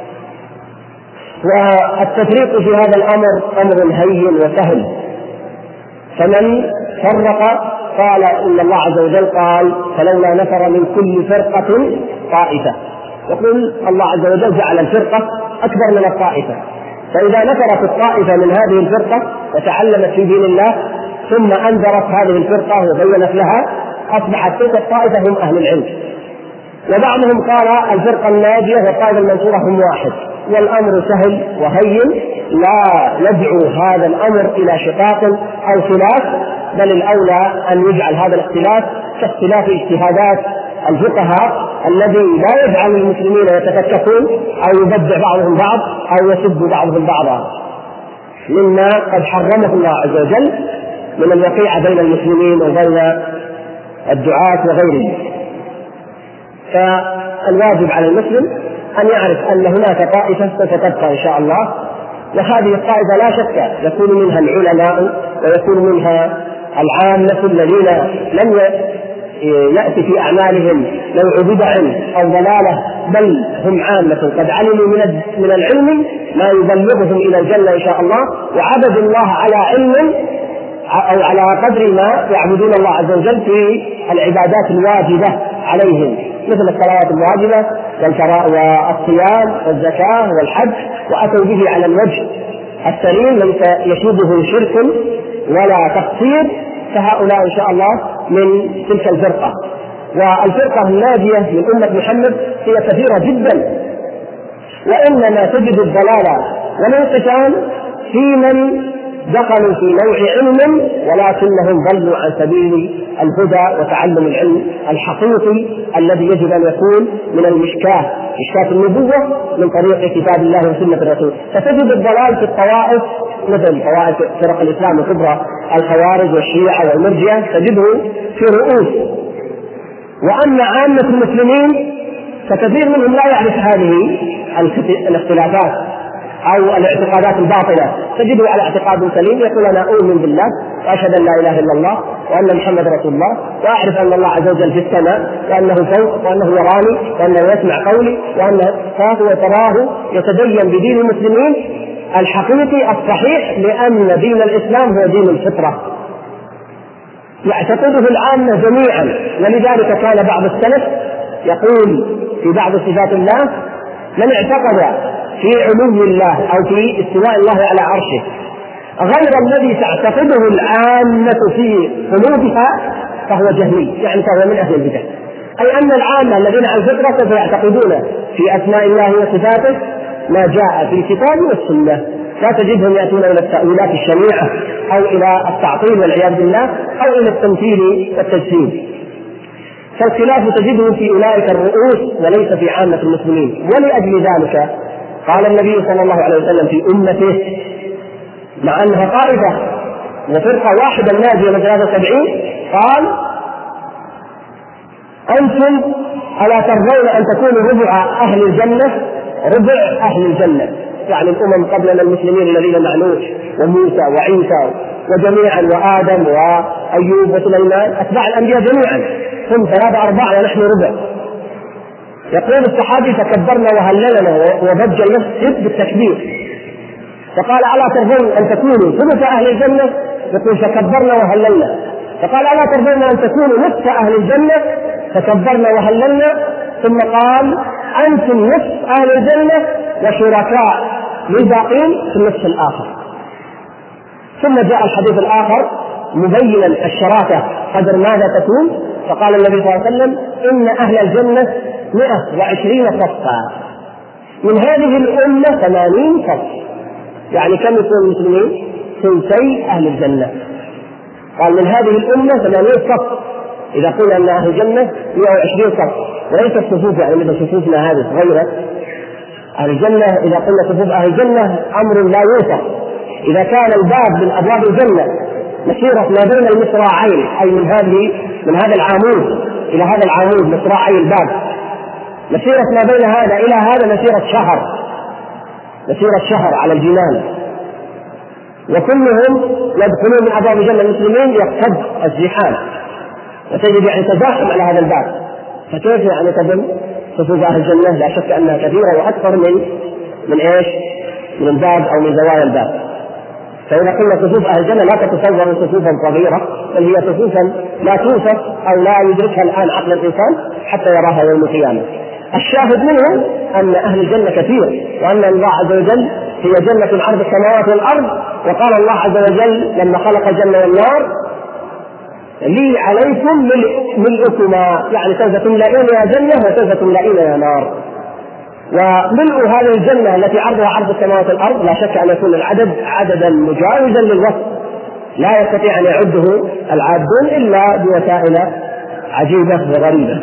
والتفريق في هذا الأمر أمر هين وسهل. فمن فرق قال إن الله عز وجل قال فلولا نفر من كل فرقة طائفة، يقول الله عز وجل جعل الفرقة أكبر من الطائفة، فإذا نفرت الطائفة من هذه الفرقة وتعلمت في دين الله ثم أنذرت هذه الفرقة وبينت لها أصبحت تلك الطائفة هم أهل العلم. وبعضهم قال الفرقة الناجية والطائفة المنصورة هم واحد، والأمر سهل وهين، لا يدعو هذا الأمر إلى شقاق أو خلاف، بل الأولى أن يجعل هذا الاختلاف كاختلاف اجتهادات الفقهاء الذي لا يجعل المسلمين يتفككون أو يبدع بعضهم بعض أو يسب بعضهم بعضا، مما قد حرمه الله عز وجل من الوقيعة بين المسلمين وبين الدعاة وغيرهم. فالواجب على المسلم أن يعرف أن هناك طائفة ستبقى إن شاء الله، وهذه الطائفة لا شك يكون منها العلماء ويكون منها العامة الذين لم يأتي في أعمالهم نوع بدع أو ضلالة، بل هم عامة قد علموا من العلم ما يبلغهم إلى الجنة إن شاء الله، وعبدوا الله على علم أو على قدر ما يعبدون الله عز وجل في العبادات الواجبة عليهم، مثل الصلوات الواجبة والصيام والزكاة والحج، وأتوا به على الوجه السليم ليس يشوبه شرك ولا تقصير، فهؤلاء إن شاء الله من تلك الفرقة. والفرقة الناجية من أمة محمد هي كثيرة جدا، وإنما تجد الضلال والانقسام في من دخلوا في نوع علم ولكنهم ضلوا عن سبيل الهدى وتعلم العلم الحقيقي الذي يجب أن يكون من المشكاة، مشكاة النبوة من طريق كتاب الله وسنة الرسول. فتجد الضلال في الطوائف مثل طوائف فرق الإسلام الكبرى الخوارج والشيعة والمرجئة تجده في رؤوس، وأما عامة المسلمين فكثير منهم لا يعرف هذه الاختلافات أو الاعتقادات الباطلة، تجده على اعتقاد سليم يقول أنا أؤمن بالله وأشهد أن لا إله إلا الله وأن محمد رسول الله، وأعرف أن الله عز وجل في السماء وأنه فوق وأنه يراني وأنه يسمع قولي وأنه فهو تراه يتدين بدين المسلمين الحقيقي الصحيح، لأن دين الإسلام هو دين الفطرة يعتقده العامة جميعا. ولذلك كان بعض السلف يقول في بعض صفات الله: من اعتقد في علو الله أو في استواء الله على عرشه غير الذي تعتقده العامة في قلوبها فهو جهمي، يعني فهو من أهل البدع. أي أن العامة الذين على الفطرة سوف يعتقدون في أسماء الله وصفاته ما جاء في الكتاب والسنة، لا تجدهم يأتون إلى التأويلات الشنيعة أو إلى التعطيل والعياذ بالله أو إلى التمثيل والتجسيم. فالخلاف تجده في أولئك الرؤوس وليس في عامة المسلمين. ولأجل ذلك قال النبي صلى الله عليه وسلم في أمته، مع أنها طائفة وفرقة واحدة الناجية من ثلاثة وسبعين، قال: أنتم ألا ترضون أن تكونوا ربع أهل الجنة؟ ربع أهل الجنة، يعني الأمم قبلنا المسلمين الذين مع نوح وموسى وعيسى وجميعا وآدم وأيوب وسليمان أتباع الأنبياء جميعا، هم ثلاثة أربعة ونحن ربع. يقول الصحابي: فكبرنا وهللنا وضج المسجد بالتكبير، فقال: ألا ترضون أن تكونوا ثلث أهل الجنة؟ يقول: فكبرنا وهللنا. فقال: ألا ترضون أن تكونوا نصف أهل الجنة؟ فكبرنا وهللنا. ثم قال: أنتم نصف أهل الجنة وشركاء للباقين في النصف الآخر. ثم جاء الحديث الآخر مبينا الشراكة قدر ماذا تكون، فقال النبي صلى الله عليه وسلم: إن أهل الجنة مئة وعشرين صفا، من هذه الأمة ثمانين صف، يعني كم يكون المسلمين؟ ثلثي أهل الجنة. قال من هذه الأمة ثمانين صف، إذا قلنا أن أهل الجنة مئة وعشرين صف، وليس الصفوف يعني مثل صفوفنا هذه صغيرة. أهل الجنة إذا قلنا صفوف أهل الجنة أمر لا يوصف. إذا كان الباب من أبواب الجنة مسيرة ما بين المصراعين، أي من هذه من هذا العمود إلى هذا العمود مصراعي الباب، مسيرة ما بين هذا إلى هذا مسيرة شهر، مسيرة شهر على الجنان، وكلهم يدخلون من أبواب الجنة المسلمين يقتد الزحام، وتجد يعني تزاحم على هذا الباب. فكيف يعني تظن صفوف أهل الجنة؟ لا شك أنها كثيرة وأكثر من من إيش؟ من الباب أو من زوايا الباب. فإذا قلنا صفوف أهل الجنة لا تتصور صفوفا صغيرة، بل هي صفوفا لا توصف أو لا يدركها الآن عقل الإنسان حتى يراها يوم القيامة. الشاهد منه أن أهل الجنة كثير، وأن الله عز وجل هي جنة عرض السماوات والأرض. وقال الله عز وجل لما خلق الجنة والنار: لي عليكم ملؤكما، يعني سوف تملئين يا جنة وسوف تملئين يا نار. وملء هذه الجنة التي عرضها عرض السماوات والأرض لا شك أن يكون العدد عددا مجاوزا للوصف لا يستطيع أن يعده العادون إلا بوسائل عجيبة وغريبة.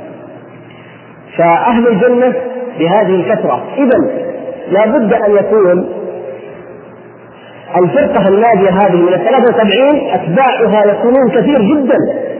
فأهل الجنة بهذه الكثرة، إذن لا بد أن يكون الفرقة الناجية هذه من الثلاثة وسبعين أتباعها يكونون كثير جدا،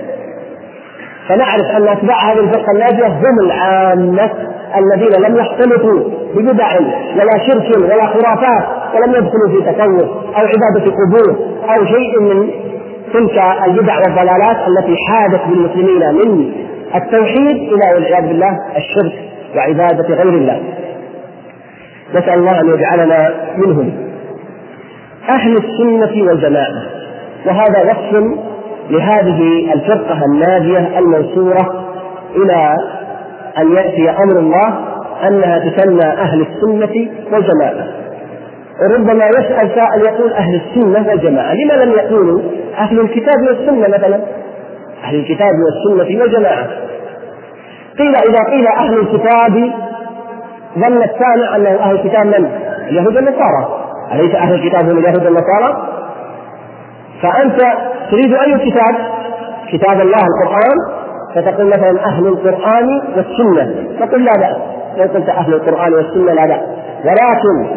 فنعرف أن أتباع هذه الفرقة الناجية هم العامة الذين لم يختلطوا ببدع ولا شرك ولا خرافات، ولم يدخلوا في تصوف أو عبادة قبور أو شيء من تلك البدع والضلالات التي حادت بالمسلمين من التوحيد إلى والعياذ بالله الشرك وعبادة غير الله. نسأل الله أن يجعلنا منهم. أهل السنة والجماعة، وهذا وصف لهذه الفرقة الناجية المنصورة إلى أن يأتي أمر الله أنها تسمى أهل السنة والجماعة. وربما يسأل سائل يقول أهل السنة والجماعة، لما لم يقولوا أهل الكتاب والسنة مثلا؟ أهل الكتاب والسنة والجماعة. قيل إذا قيل أهل الكتاب ظن السامع أنه أهل الكتاب من؟ اليهود والنصارى، أليس أهل الكتاب هم اليهود والنصارى؟ فأنت تريد أي كتاب؟ كتاب الله القرآن، فتقول مثلا أهل القرآن والسنة، تقول لا بأس لو قلت أهل القرآن والسنة لا بأس. ولكن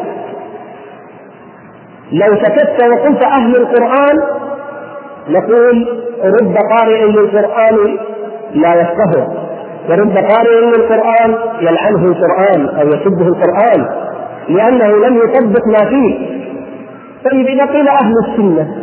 لو سكت وقلت أهل القرآن نقول رب قارئ للقرآن لا يفقهه، ورب قارئ للقرآن يلعنه القرآن أو يسبه القرآن لأنه لم يطبق ما فيه. طيب إذا قيل أهل السنة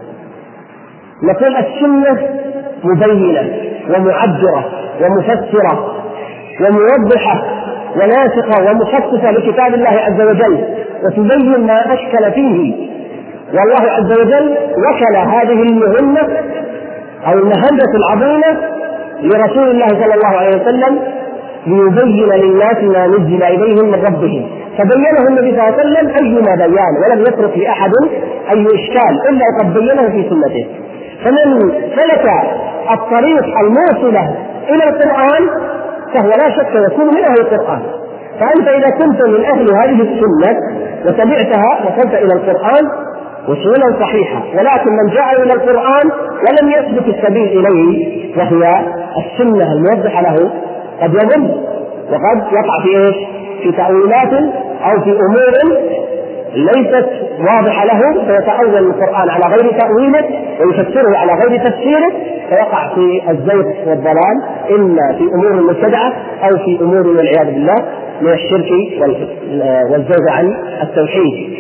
نقول السنة مبينة ومعبرة ومفسرة وموضحة وناسخة ومخصصة لكتاب الله عز وجل، وتبين ما أشكل فيه. والله عز وجل وكل هذه المهمة أو المهمة العظيمة لرسول الله صلى الله عليه وسلم ليبين للناس ما نزل إليهم من ربهم، فبينه النبي صلى الله عليه وسلم أيما بيان، ولم يترك لأحد أي إشكال إلا وقد بينه في سنته. فمن سلك الطريق الموصلة إلى القرآن فهو لا شك يكون من أهل القرآن. فأنت إذا كنت من أهل هذه السنة وتبعتها وصلت إلى القرآن وصولا صحيحة، ولكن من جاء إلى القرآن ولم يثبت السبيل إليه وهي السنة الموضحة له قد يضل وقد يقع في إيش؟ في تأويلات أو في أمور ليست واضحة له، فيتأول القرآن على غير تأويله ويفسره على غير تفسيره، فيقع في الزيغ والضلال إما في أمور مبتدعة أو في أمور والعياذ بالله من الشرك والزيغ عن التوحيد.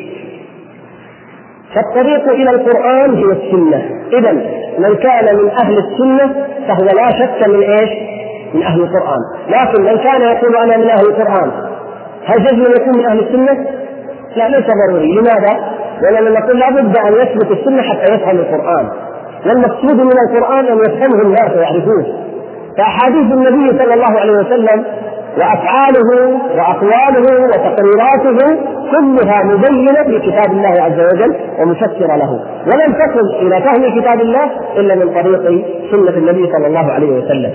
فالطريق إلى القرآن هي السنة. إذن من كان من أهل السنة فهو لا شك من إيش؟ من أهل القرآن. لكن من كان يقول أنا من أهل القرآن هل جزم يكون من أهل السنة؟ لا، ليس ضروري. لماذا؟ لأننا نقول لا بد أن يثبت السنة حتى يفهم القرآن، والمقصود من القرآن أن يفهمه الناس ويعرفوه. فأحاديث النبي صلى الله عليه وسلم وأفعاله وأقواله وتقريراته كلها مبينة لكتاب الله عز وجل ومفسرة له، ولن تصل إلى فهم كتاب الله إلا من طريق سنة النبي صلى الله عليه وسلم.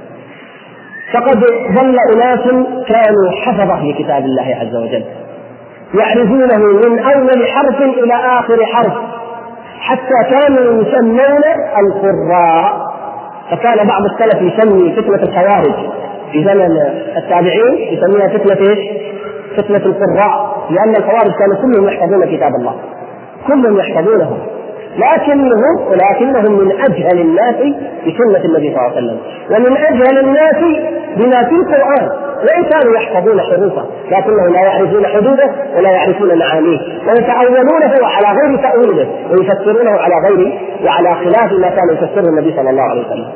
فقد ظل أناس كانوا حفظة لكتاب الله عز وجل يعرفونه من أول حرف إلى آخر حرف، حتى كانوا يسمون القراء. فكان بعض السلف يسمي فتنة الخوارج في زمن التابعين يسميها فتنة إيش؟ فتنة القراء، لأن الخوارج كانوا كلهم يحفظون كتاب الله، كلهم يحفظونه، لكنهم ولكنهم من أجهل الناس بسنة النبي صلى الله عليه وسلم، ومن أجهل الناس بما في القرآن، وإن كانوا يحفظون حروفه لكنهم لا يعرفون حدوده ولا يعرفون معانيه، ويتأولونه على غير تأويله ويفسرونه على غير وعلى خلاف ما كان يفسره النبي صلى الله عليه وسلم.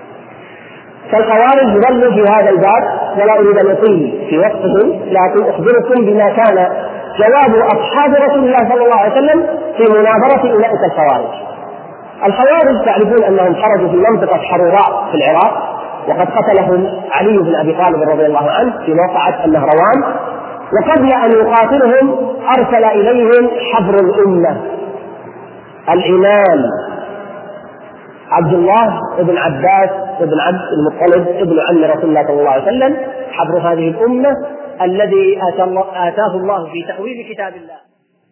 فالخوارج ظلوا في هذا الباب، ولا أريد أن أطيل في وقتهم، لكن أخبركم بما كان جواب أصحاب رسول الله صلى الله عليه وسلم في مناظرة أولئك الخوارج. الخوارج تعرفون أنهم خرجوا في منطقة حروراء في العراق، وقد قتلهم علي بن أبي طالب رضي الله عنه في موقعة النهروان، وقبل أن يقاتلهم أرسل إليهم حبر الأمة الإمام عبد الله بن عباس بن عبد المطلب ابن عم رسول الله صلى الله عليه وسلم، حبر هذه الأمة الذي آتاه الله في تأويل كتاب الله.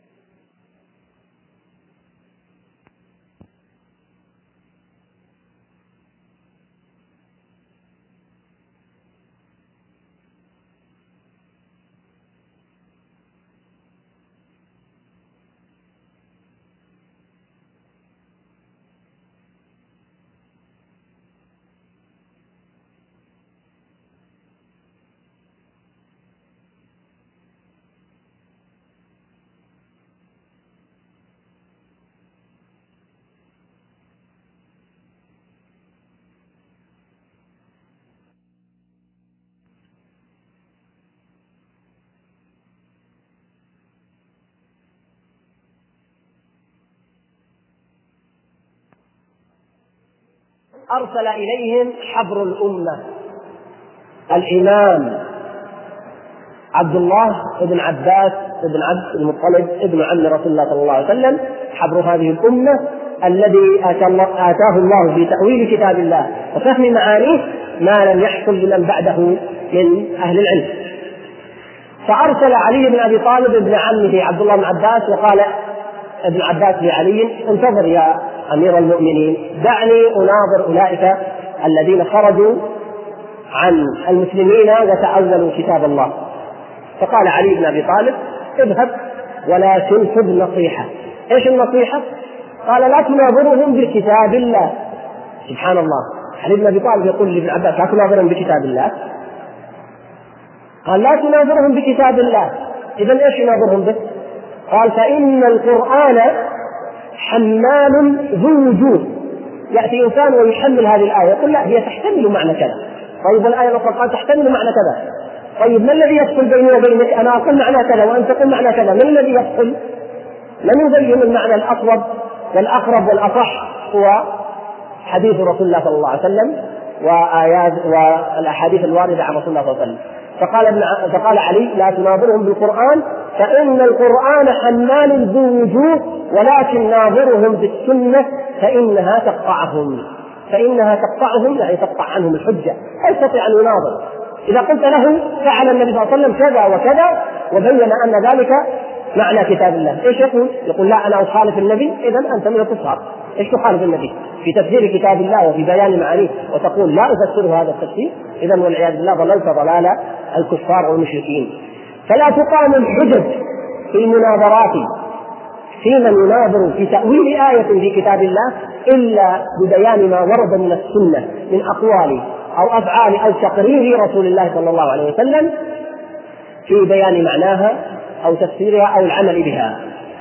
أرسل إليهم حبر الأمة الإمام عبد الله بن عباس بن عبد المطلب ابن عم رسول الله صلى الله عليه وسلم، حبر هذه الأمة الذي آتاه الله في تأويل كتاب الله وفهم معانيه ما لم يحصل لمن بعده من أهل العلم. فأرسل علي بن أبي طالب ابن عمه عبد الله بن عباس، وقال ابن عباس لعلي: انتظر يا أمير المؤمنين، دعني أناظر أولئك الذين خرجوا عن المسلمين وتأولوا كتاب الله. فقال علي بن أبي طالب: اذهب ولكن خذ نصيحة. ايش النصيحة؟ قال: لا تناظرهم بكتاب الله. سبحان الله، علي بن أبي طالب يقول لابن عباس: لا تناظرهم بكتاب الله. قال: لا تناظرهم بكتاب الله. إذن ايش يناظرهم به؟ قال: فإن القرآن حمال ذو وجوه. يأتي إنسان ويحمل هذه الآية يقول: لا، هي تحتمل معنى كذا. طيب الآية الأخرى قال تحتمل معنى كذا. طيب ما الذي يفصل بيني وبينك؟ أنا أقول معنى كذا وأنت تقول معنى كذا، من الذي يفصل؟ من يبين المعنى الأصوب والأقرب والأصح؟ هو حديث رسول الله صلى الله عليه وسلم وآيات والأحاديث الواردة عن رسول الله صلى الله عليه وسلم. فقال, ابن فقال علي: لا تناظرهم بالقرآن، فإن القرآن حمال ذو وجوه، ولكن ناظرهم بالسنة فإنها تقطعهم. فإنها تقطعهم يعني تقطع عنهم الحجة، لا يستطيع أن يناظر. إذا قلت له: فعل النبي صلى الله عليه وسلم كذا وكذا وبين أن ذلك معنى كتاب الله، إيش يقول؟ يقول: لا، أنا أخالف النبي. إذن أنت من الكفار. إيش تخالف النبي في تفسير كتاب الله وفي بيان معانيه وتقول لا أفسره هذا التفسير؟ إذن والعياذ بالله ضللت ضلال الكفار والمشركين. فلا تقام الحجج في المناظرات في من يناظر في تأويل آية في كتاب الله إلا ببيان ما ورد من السنة من أقوال أو أفعال أو تقرير رسول الله صلى الله عليه وسلم في بيان معناها أو تفسيرها أو العمل بها.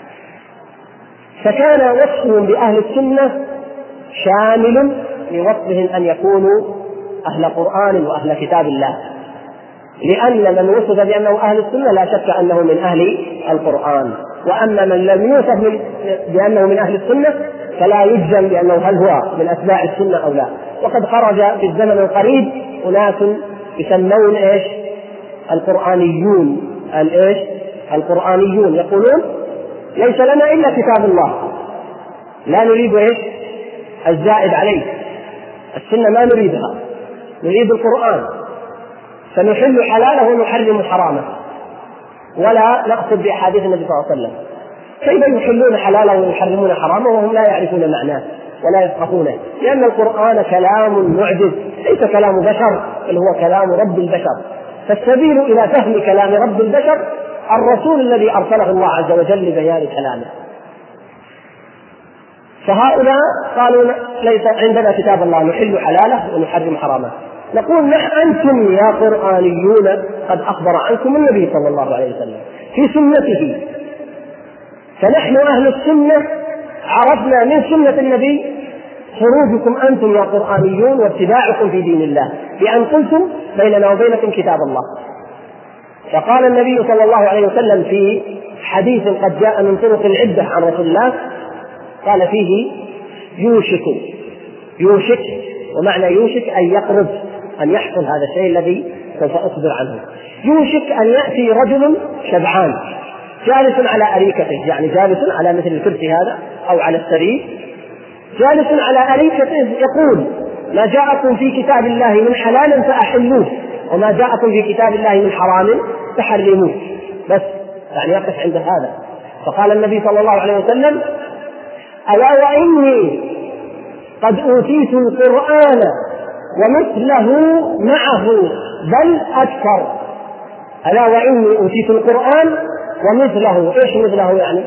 فكان وصفهم بأهل السنة شامل لوصفهم أن يكونوا أهل قرآن وأهل كتاب الله، لأن من وصف بأنه أهل السنة لا شك أنه من أهل القرآن، وأما من لم يوصف بأنه من أهل السنة فلا يجزم بأنه هل هو من أتباع السنة أو لا. وقد خرج في الزمن القريب أناس يسمون إيش؟ القرآنيون. الإيش؟ القرآنيون يقولون: ليس لنا إلا كتاب الله، لا نريد إيش؟ الزائد عليه، السنة ما نريدها، نريد القرآن، فنحل حلاله ونحرم حرامه ولا نأخذ بأحاديث النبي صلى الله عليه وسلم. كيف يحلون حلاله ويحرمون حرامه وهم لا يعرفون معناه ولا يفقهونه؟ لأن القرآن كلام معجز، ليس كلام بشر بل هو كلام رب البشر. فالسبيل إلى فهم كلام رب البشر الرسول الذي أرسله الله عز وجل لبيان كلامه. فهؤلاء قالوا: ليس عندنا كتاب الله، نحل حلاله ونحرم حرامه. نقول: نحن أنتم يا قرآنيون قد أخبر عنكم النبي صلى الله عليه وسلم في سنته، فنحن أهل السنة عرفنا من سنة النبي خروجكم أنتم يا قرآنيون واتباعكم في دين الله بأن قلتم بيننا وبينكم كتاب الله. فقال النبي صلى الله عليه وسلم في حديث قد جاء من طرق عدة عن رسول الله، قال فيه: يوشك يوشك ومعنى يوشك أن يقرب أن يحصل هذا الشيء الذي سوف أخبر عنه. يوشك أن يأتي رجل شبعان جالس على أريكته، يعني جالس على مثل الكرسي هذا أو على السرير، جالس على أريكته يقول: ما جاءكم في كتاب الله من حلال فأحلوه وما جاءكم في كتاب الله من حرام فحرموه، بس يعني يقف عند هذا. فقال النبي صلى الله عليه وسلم: ألا وإني قد أوتيت القرآن ومثله معه بل أكثر. ألا وإني أوتيت القرآن ومثله، إيش مثله يعني؟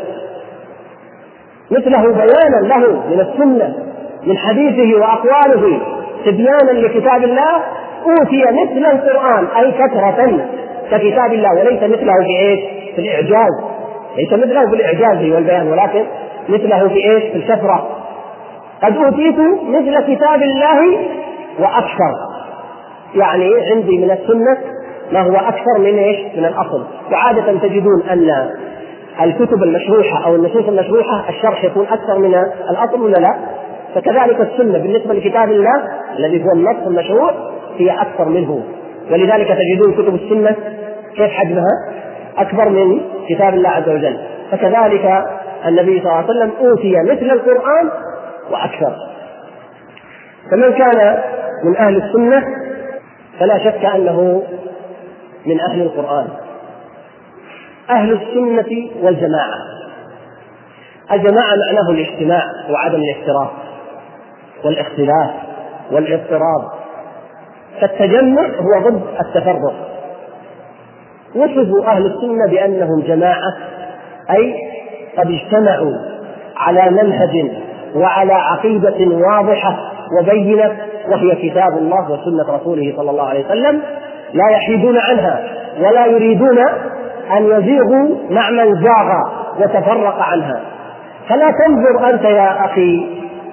مثله بيانا له من السنة، من حديثه وأقواله، تبيانا لكتاب الله. أوتي مثل القرآن أي كثرة ككتاب الله، وليس مثله في إيش؟ في الإعجاز، ليس مثله في الإعجاز والبيان، ولكن مثله في إيش؟ في الكثرة. قد أوتيت مثل كتاب الله وأكثر، يعني عندي من السنة ما هو أكثر من إيش؟ من الأصل. وعادة تجدون أن الكتب المشروحة أو النصوص المشروحة الشرح يكون أكثر من الأصل ولا لا؟ فكذلك السنة بالنسبة لكتاب الله الذي هو النص المشروع هي أكثر منه، ولذلك تجدون كتب السنة كيف حجمها؟ أكبر من كتاب الله عز وجل. فكذلك النبي صلى الله عليه وسلم أوتي مثل القرآن وأكثر. فمن كان من أهل السنة فلا شك أنه من أهل القرآن. أهل السنة والجماعة، الجماعة معناه الاجتماع وعدم الافتراق والاختلاف والاضطراب، فالتجمع هو ضد التفرق. وصفوا أهل السنة بأنهم جماعة، أي قد اجتمعوا على منهج وعلى عقيدة واضحة وبينة، وهي كتاب الله وسنة رسوله صلى الله عليه وسلم، لا يحيدون عنها ولا يريدون أن يزيغوا مع من زاغ وتفرق عنها. فلا تنظر أنت يا أخي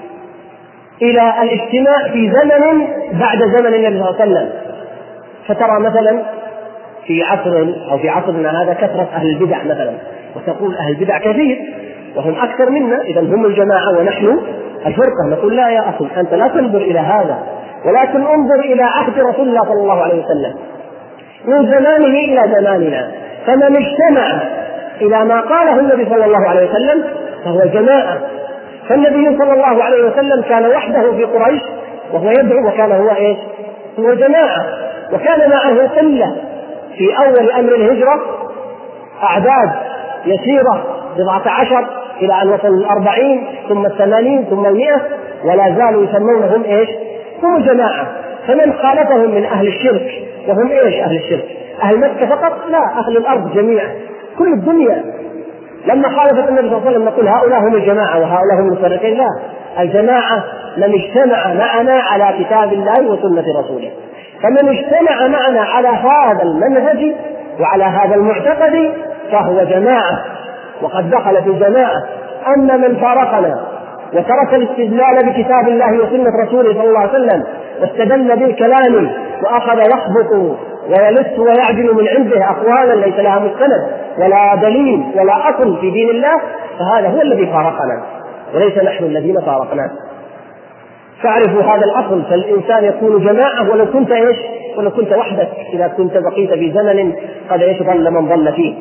إلى الاجتماع في زمن بعد زمن النبي صلى الله عليه وسلم، فترى مثلا في عصر أو في عصرنا هذا كثرة أهل البدع مثلا، وتقول أهل البدع كثير وهم أكثر منا، إذا هم الجماعة ونحن الفرقة. نقول لا يا أخي، أنت لا تنظر إلى هذا، ولكن انظر إلى عهد رسول الله صلى الله عليه وسلم من زمانه إلى زماننا. فمن اجتمع إلى ما قاله النبي صلى الله عليه وسلم فهو جماعة. فالنبي صلى الله عليه وسلم كان وحده في قريش وهو يدعو، وكان هو إيش؟ هو جماعة. وكان معه قلة في أول أمر الهجرة، أعداد يسيرة بضعة عشر إلى أن وصلوا الأربعين ثم الثمانين ثم المئة، ولا زالوا يسمونهم إيش؟ هم جماعة. فمن خالفهم من أهل الشرك، وهم إيش أهل الشرك؟ أهل مكة فقط؟ لا، أهل الأرض جميعا، كل الدنيا. لما خالفت النبي صلى الله عليه وسلم نقول هؤلاء هم الجماعة وهؤلاء هم المفرقين؟ لا، الجماعة من اجتمع معنا على كتاب الله وسنة رسوله. فمن اجتمع معنا على هذا المنهج وعلى هذا المعتقد فهو جماعة. وقد دخل في الجماعة أن من فارقنا وترك الاستدلال بكتاب الله وسنة رسوله صلى الله عليه وسلم واستدل بالكلام وأخذ يخبط ويلس ويعجل من عنده أقوالا ليس لها مستند ولا دليل ولا أصل في دين الله، فهذا هو الذي فارقنا وليس نحن الذين فارقناه. تعرفوا هذا الأصل، فالإنسان يكون جماعة ولو كنت إيش؟ ولو كنت وحدك، إذا كنت بقيت في زمن قد إيش ضل من ضل فيه.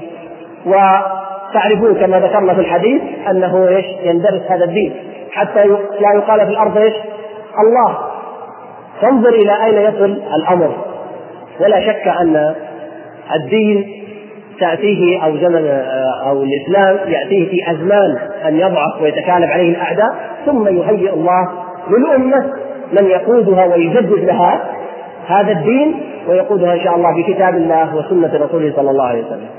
وتعرفون كما ذكرنا في الحديث أنه إيش يندرس هذا الدين حتى لا يقال في الأرض إيش؟ الله. فانظر إلى أين يصل الأمر. ولا شك أن الدين تأتيه أو زمن أو الإسلام يأتيه في أزمان أن يضعف ويتكالب عليه الأعداء، ثم يهيئ الله للأمة من يقودها ويجدد لها هذا الدين ويقودها إن شاء الله بكتاب الله وسنة رسوله صلى الله عليه وسلم.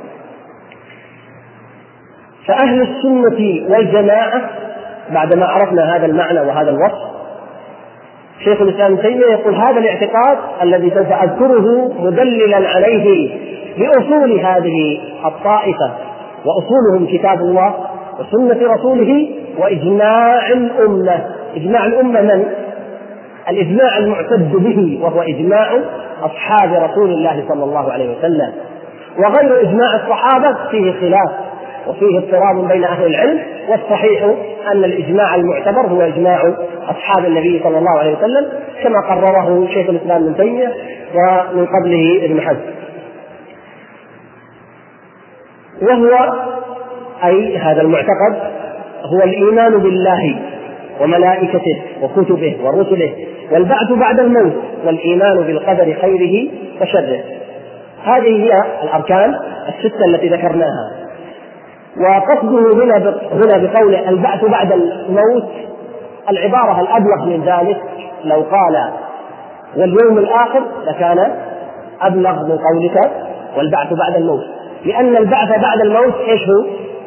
فأهل السنة والجماعة بعدما عرفنا هذا المعنى وهذا الوصف، شيخ الإسلام ابن تيمية يقول هذا الاعتقاد الذي سوف أذكره مدللا عليه بأصول هذه الطائفة، وأصولهم كتاب الله وسنة رسوله وإجماع الأمة. إجماع الأمة من؟ الإجماع المعتد به، وهو إجماع أصحاب رسول الله صلى الله عليه وسلم. وغير إجماع الصحابة فيه خلاف وفيه اضطراب بين أهل العلم، والصحيح أن الإجماع المعتبر هو إجماع أصحاب النبي صلى الله عليه وسلم كما قرره شيخ الإسلام ابن تيمية ومن قبله ابن حزم. وهو أي هذا المعتقد هو الإيمان بالله وملائكته وكتبه ورسله والبعث بعد الموت، والإيمان بالقدر خيره وشره. هذه هي الأركان الستة التي ذكرناها. وقصده هنا هنا بقوله البعث بعد الموت العبارة الأبلغ من ذلك، لو قال واليوم الآخر لكان أبلغ من قولك والبعث بعد الموت، لأن البعث بعد الموت إيش هو؟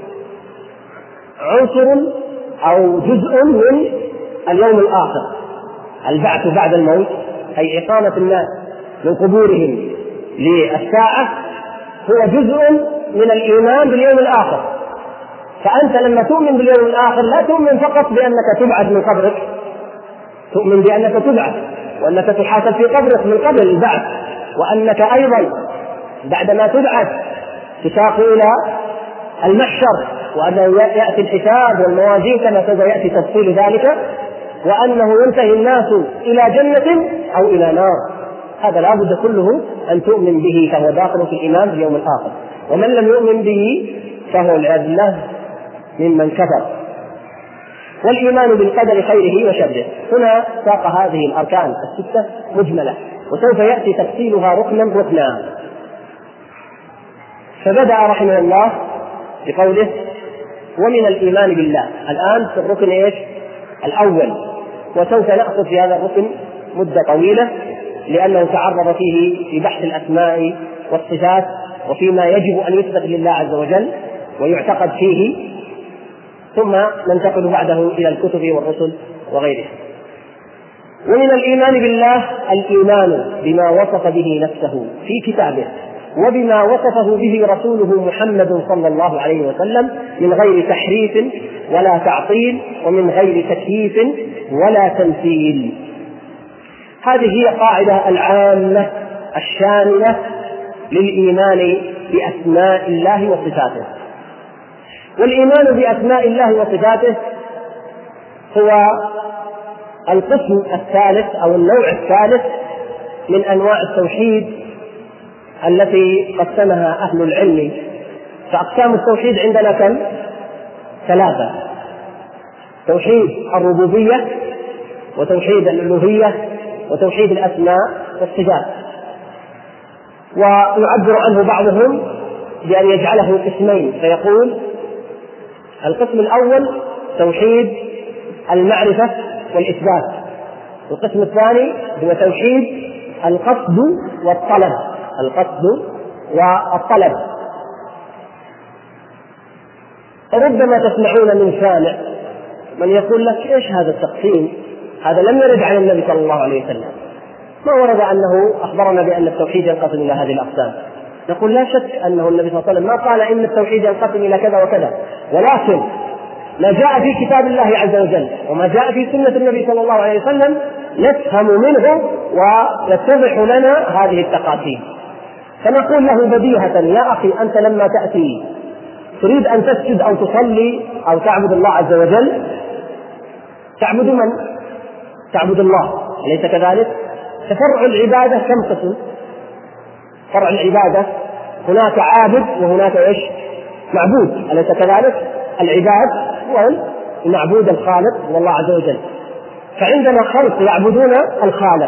عنصر أو جزء من اليوم الآخر. البعث بعد الموت أي إقامة الناس من قبورهم للساعة هو جزء من الإيمان باليوم الآخر. فأنت لما تؤمن باليوم الآخر لا تؤمن فقط بأنك تبعث من قبرك، تؤمن بأنك تبعث وأنك تحاسب في قبرك من قبل البعث، وأنك أيضا بعدما تبعث تساق إلى المحشر، وأنه يأتي الحساب والموازين كما سوف يأتي تفصيل ذلك، وأنه ينتهي الناس إلى جنة أو إلى نار. هذا لا بد كله أن تؤمن به، فهو داخل في الإيمان باليوم الآخر. ومن لم يؤمن به فهو والعياذ بالله ممن كفر. والإيمان بالقدر خيره وشره. هنا ساق هذه الأركان الستة مجملة، وسوف يأتي تفصيلها ركنا ركنا. فبدأ رحمه الله بقوله ومن الإيمان بالله. الآن في الركن إيش؟ الأول، وسوف نأخذ في هذا الركن مدة طويلة لأنه تعرض فيه في بحث الأسماء والصفات وفيما يجب أن يثبت لله عز وجل ويعتقد فيه، ثم ننتقل بعده إلى الكتب والرسل وغيره. ومن الإيمان بالله الإيمان بما وصف به نفسه في كتابه وبما وصفه به رسوله محمد صلى الله عليه وسلم من غير تحريف ولا تعطيل ومن غير تكييف ولا تمثيل. هذه هي القاعدة العامة الشاملة للإيمان بأسماء الله وصفاته. والإيمان بأسماء الله وصفاته هو القسم الثالث أو النوع الثالث من أنواع التوحيد التي قسمها أهل العلم. فأقسام التوحيد عندنا كم؟ ثلاثة: توحيد الربوبية، وتوحيد الألوهية، وتوحيد الأسماء والصفات. ويعبر عنه بعضهم بأن يجعله قسمين، فيقول القسم الأول توحيد المعرفة والإثبات، والقسم الثاني هو توحيد القصد والطلب القصد والطلب. ربما تسمعون من سامع من يقول لك ايش هذا التقسيم؟ هذا لم يرد عن النبي صلى الله عليه وسلم، ما ورد أنه أخبرنا بأن التوحيد ينقسم إلى هذه الأقسام. نقول لا شك أنه النبي صلى الله عليه وسلم ما قال إن التوحيد ينقسم إلى كذا وكذا، ولكن ما جاء في كتاب الله عز وجل وما جاء في سنة النبي صلى الله عليه وسلم نفهم منه ويتضح لنا هذه التقاسيم. فنقول له بديهة يا أخي أنت لما تأتي تريد أن تسجد أو تصلي أو تعبد الله عز وجل، تعبد من؟ تعبد الله، أليس كذلك؟ ففرع العبادة كم قسم؟ فرع العبادة هناك عابد وهناك إيش؟ معبود، أليس كذلك؟ العباد هو المعبود الخالق والله عز وجل. فعندنا خلق يعبدون الخالق.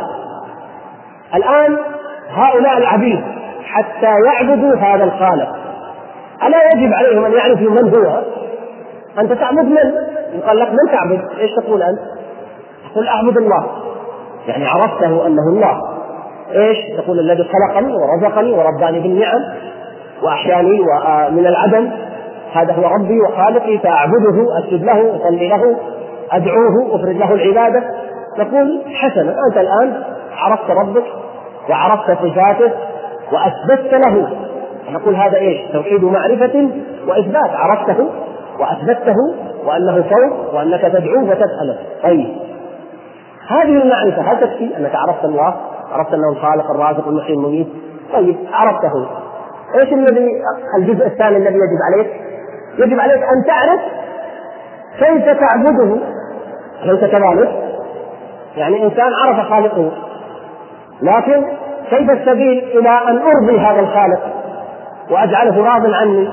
الآن هؤلاء العبيد حتى يعبدوا هذا الخالق ألا يجب عليهم أن يعرفوا من هو؟ أنت تعبد من؟ يقال لك من تعبد؟ إيش تقول أنت؟ تقول أعبد الله، يعني عرفته أنه الله. إيش تقول؟ الذي خلقني ورزقني ورباني بالنعم وأحياني ومن العدم، هذا هو ربي وخالقي فأعبده، أسجد له، أصلي له، أدعوه، أفرد له العبادة. نقول حسنا، أنت الآن عرفت ربك وعرفت صفاته وأثبتت له. نقول هذا إيش؟ توحيد معرفة وإثبات، عرفته وأثبته وأنه فوق وأنك تدعوه وتسأله. طيب هذه المعرفة هل تكفي أنك عرفت الله؟ عرفت أنه الخالق الرازق المحيي المميت؟ طيب عرفته، إيش الذي الجزء الثاني الذي يجب عليك؟ يجب عليك أن تعرف كيف تعبده، أليس كذلك؟ يعني إنسان عرف خالقه، لكن كيف السبيل إلى أن أرضي هذا الخالق وأجعله راض عني؟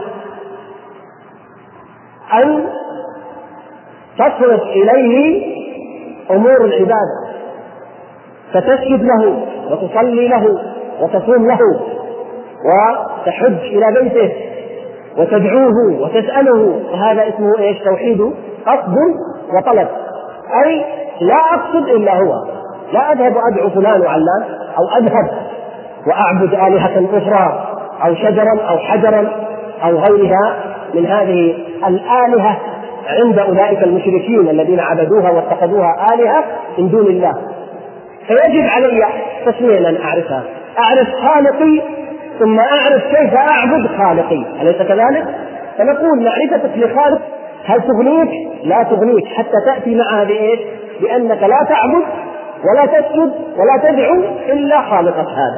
أن تصرف إليه أمور العبادة، فتسجد له وتصلي له وتصوم له وتحج إلى بيته وتدعوه وتسأله، وهذا اسمه إيش؟ توحيد قصد وطلب. أي لا أقصد إلا هو، لا أذهب أدعو فلان وعلان، أو أذهب وأعبد آلهة أخرى أو شجرا أو حجرا أو غيرها من هذه الآلهة عند أولئك المشركين الذين عبدوها واتخذوها آلهة من دون الله. فيجب علي تسمية أن أعرفها، أعرف خالقي ثم أعرف كيف أعبد خالقي، أليس كذلك؟ فنقول معرفتك لخالق هل تغنيك؟ لا تغنيك، حتى تأتي معها بإيش؟ بأنك لا تعبد ولا تسجد ولا تدعو إلا خالقك هذا.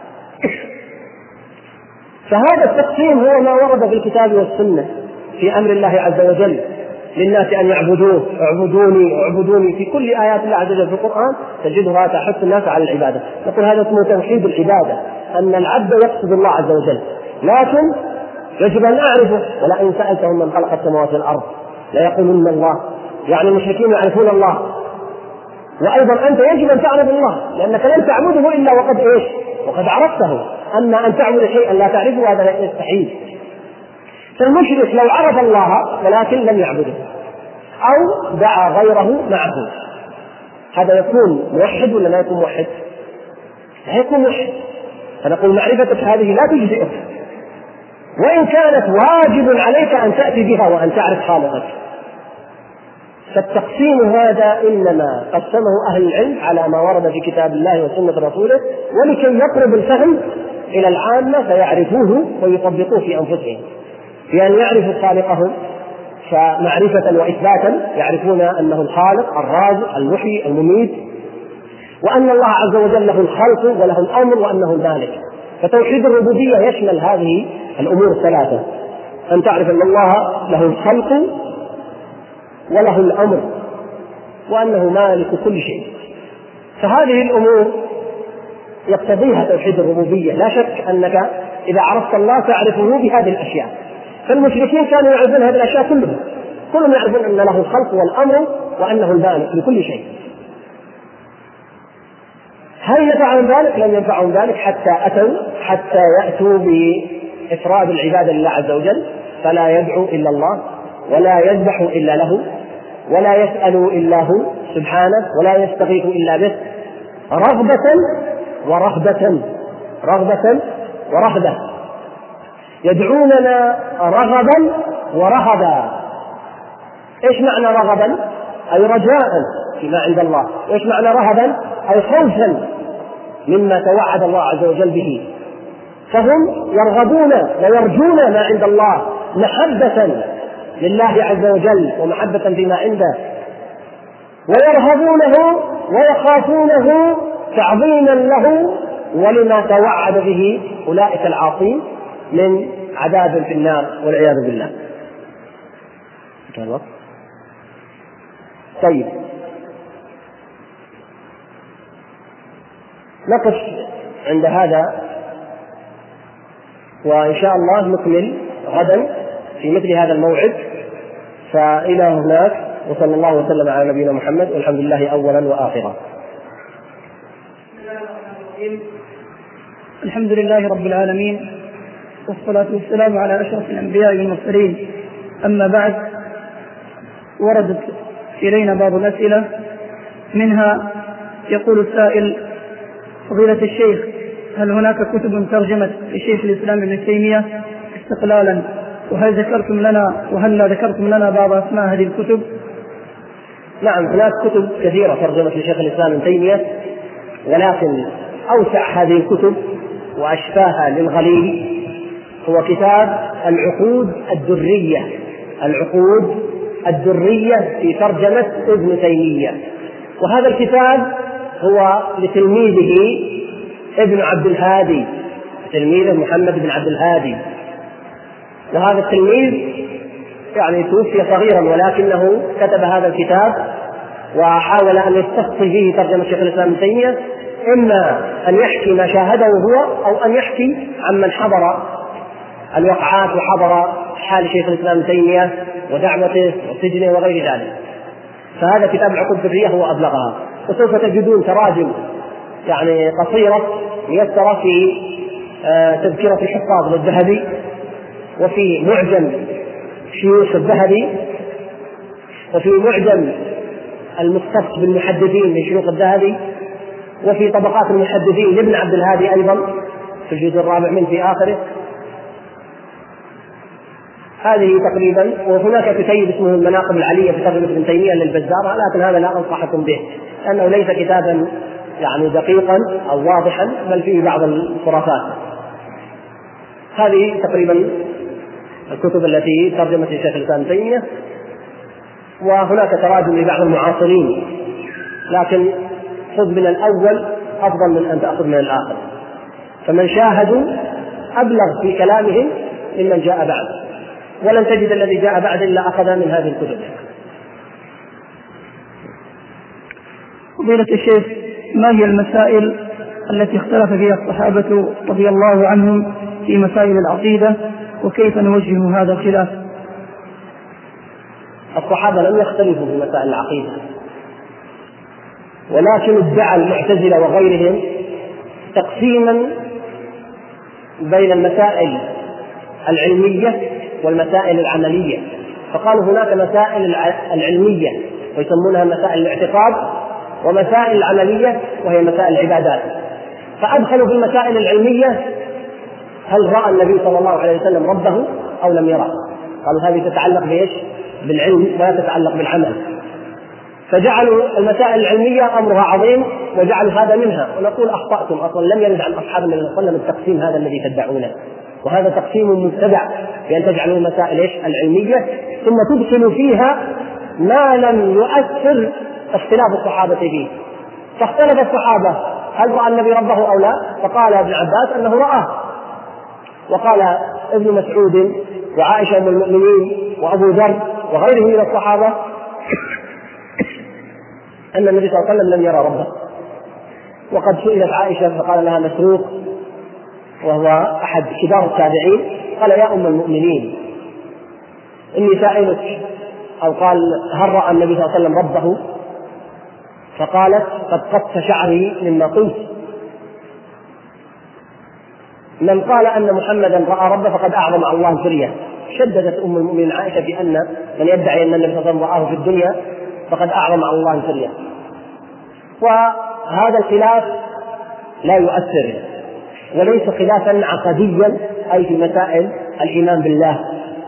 فهذا التقسيم هو ما ورد في الكتاب والسنة في أمر الله عز وجل للناس أن يعبدوه، اعبدوني اعبدوني، في كل آيات الله عز وجل في القرآن تجدها تحث الناس على العبادة. نقول هذا اسمه توحيد العبادة، أن العبد يقصد الله عز وجل، لكن يجب أن أعرفه. ولئن سألتهم من خلق السماوات والأرض ليقولن الله، يعني المشركين يعرفون الله، وأيضا أنت يجب أن تعرف الله، لأنك لن تعبده إلا وقد إيش؟ وقد عرفته. أما أن تعبد شيئا لا تعرفه هذا يستحيل. فالمشرك لو عرف الله ولكن لم يعبده أو دعا غيره معه، هذا يكون موحد ولا لا يكون موحد؟ لا يكون موحد. فنقول معرفتك هذه لا تجزئك، وإن كانت واجب عليك أن تأتي بها وأن تعرف خالقك. فالتقسيم هذا إنما قسمه أهل العلم على ما ورد في كتاب الله وسنة رسوله، ولكي يقرب الفهم إلى العامة فيعرفوه ويطبقوه في أنفسهم، بأن يعرفوا خالقهم فمعرفة وإثباتا، يعرفون أنه الخالق الرازق المحيي المميت، وأن الله عز وجل له الخلق وله الأمر وأنه المالك. فتوحيد الربوبية يشمل هذه الأمور الثلاثة، أن تعرف أن الله له الخلق وله الأمر وأنه مالك كل شيء. فهذه الأمور يقتضيها توحيد الربوبية. لا شك أنك إذا عرفت الله تعرفه بهذه الأشياء. فالمشركين كانوا يعرفون هذه الأشياء كلها، كلهم يعرفون أن له الخلق والأمر وأنه المالك لكل شيء. هل نفعهم ذلك؟ لم ينفعهم ذلك حتى أتوا حتى يأتوا بإفراد العبادة لله عز وجل، فلا يدعو إلا الله ولا يذبح إلا له ولا يسأل إلا هو سبحانه ولا يستغيث إلا به، رغبة ورهبة، رغبة ورهبة. يدعوننا رغبا ورهبا. إيش معنى رغبا؟ أي رجاء فيما عند الله. إيش معنى رهبا؟ أي خوفا مما توعد الله عز وجل به. فهم يرغبون ويرجون ما عند الله محبة لله عز وجل ومحبة فيما عنده، ويرهبونه ويخافونه تعظيما له ولما توعد به أولئك العاصين من عذاب في النار والعياذ بالله. طيب نقف عند هذا، وإن شاء الله نكمل غدا في مثل هذا الموعد. فإلى هناك، وصلى الله وسلم على نبينا محمد، والحمد لله أولا وآخرا. الحمد لله رب العالمين، والصلاة والسلام على أشرف الأنبياء والمرسلين. أما بعد، وردت إلينا بعض الأسئلة، منها يقول السائل: فضيلة الشيخ، هل هناك كتب ترجمت لشيخ الإسلام ابن تيمية استقلالا؟ وهل ذكرتم لنا وهل لا ذكرتم لنا بعض أسماء هذه الكتب؟ نعم، هناك كتب كثيرة ترجمت لشيخ الإسلام ابن تيمية، ولكن أوسع هذه الكتب وأشفاها للغليل هو كتاب العقود الدرية، العقود الدرية في ترجمة ابن تيمية. وهذا الكتاب هو لتلميذه ابن عبد الهادي، تلميذه محمد بن عبد الهادي. وهذا التلميذ يعني توفي صغيرا، ولكنه كتب هذا الكتاب وحاول أن يستخفي فيه ترجمة شيخ الإسلام ابن تيمية، إما أن يحكي ما شاهده هو أو أن يحكي عمن حضر الوقعات وحضر حال شيخ الإسلام ابن تيمية ودعوته وسجنه وغير ذلك. فهذا كتاب العقود الدرية هو أبلغها. وسوف تجدون تراجم يعني قصيرة ميسرة في تذكرة الحفاظ للذهبي، وفي معجم شيوخ الذهبي، وفي معجم المختص بالمحدثين من شيوخ الذهبي، وفي طبقات المحدثين لابن عبد الهادي أيضا في الجزء الرابع من في آخره. هذه تقريبا. وهناك كتيب اسمه المناقب العلية في ترجمة ابن تيمية للبزار، لكن هذا لا أنصحكم به لأنه ليس كتابا يعني دقيقا أو واضحا، بل فيه بعض الخرافات. هذه تقريبا الكتب التي ترجمت الشيخ الإسلام ابن تيمية. وهناك تراجم لبعض المعاصرين، لكن خذ من الأول أفضل من أن تأخذ من الآخر. فمن شاهدوا أبلغ في كلامهم ممن جاء بعد، ولن تجد الذي جاء بعد إلا أخذ من هذه الكتب. فضيلة الشيخ، ما هي المسائل التي اختلف فيها الصحابة رضي الله عنهم في مسائل العقيدة، وكيف نوجه هذا الخلاف؟ الصحابة لم يختلفوا في مسائل العقيدة، ولكن ادعى المعتزلة وغيرهم تقسيما بين المسائل العلمية والمسائل العملية. فقالوا هناك مسائل العلمية ويسمونها مسائل الاعتقاد، ومسائل العملية وهي مسائل العبادات. فأدخلوا في المسائل العلمية هل رأى النبي صلى الله عليه وسلم ربه أو لم يرى؟ قالوا هذه تتعلق بإيش؟ بالعلم ولا تتعلق بالعمل. فجعلوا المسائل العلمية أمرها عظيم وجعلوا هذا منها. ونقول أخطأتم، أصلا لم يرد عن أصحاب النبي صلى الله عليه وسلم التقسيم هذا الذي تدعونه، وهذا تقسيم مبتدع بأن تجعلوا المسائل إيش؟ العلمية ثم تدخلوا فيها ما لم يؤثر اختلاف الصحابة فيه. فاختلف الصحابة هل رأى النبي ربه أو لا؟ فقال ابن عباس أنه رآه، وقال ابن مسعود وعائشة أم المؤمنين وأبو ذر وغيره من الصحابة أن النبي صلى الله عليه وسلم لم يرى ربه. وقد سئلت عائشة فقال لها مسروق وهو أحد كبار التابعين، قال يا أم المؤمنين إني سائلك، أو قال هل رأى النبي صلى الله عليه وسلم ربه؟ فقالت قد قص شعري مما قلت. من قال أن محمدا رأى ربه فقد أعظم على الله الفرية. شددت أم المؤمنين عائشة بأن من يدعي أن النبي صلى الله عليه وسلم رآه في الدنيا فقد أعظم على الله الفرية. وهذا الخلاف لا يؤثر، وليس خلافا عقديا أي في مسائل الإيمان بالله.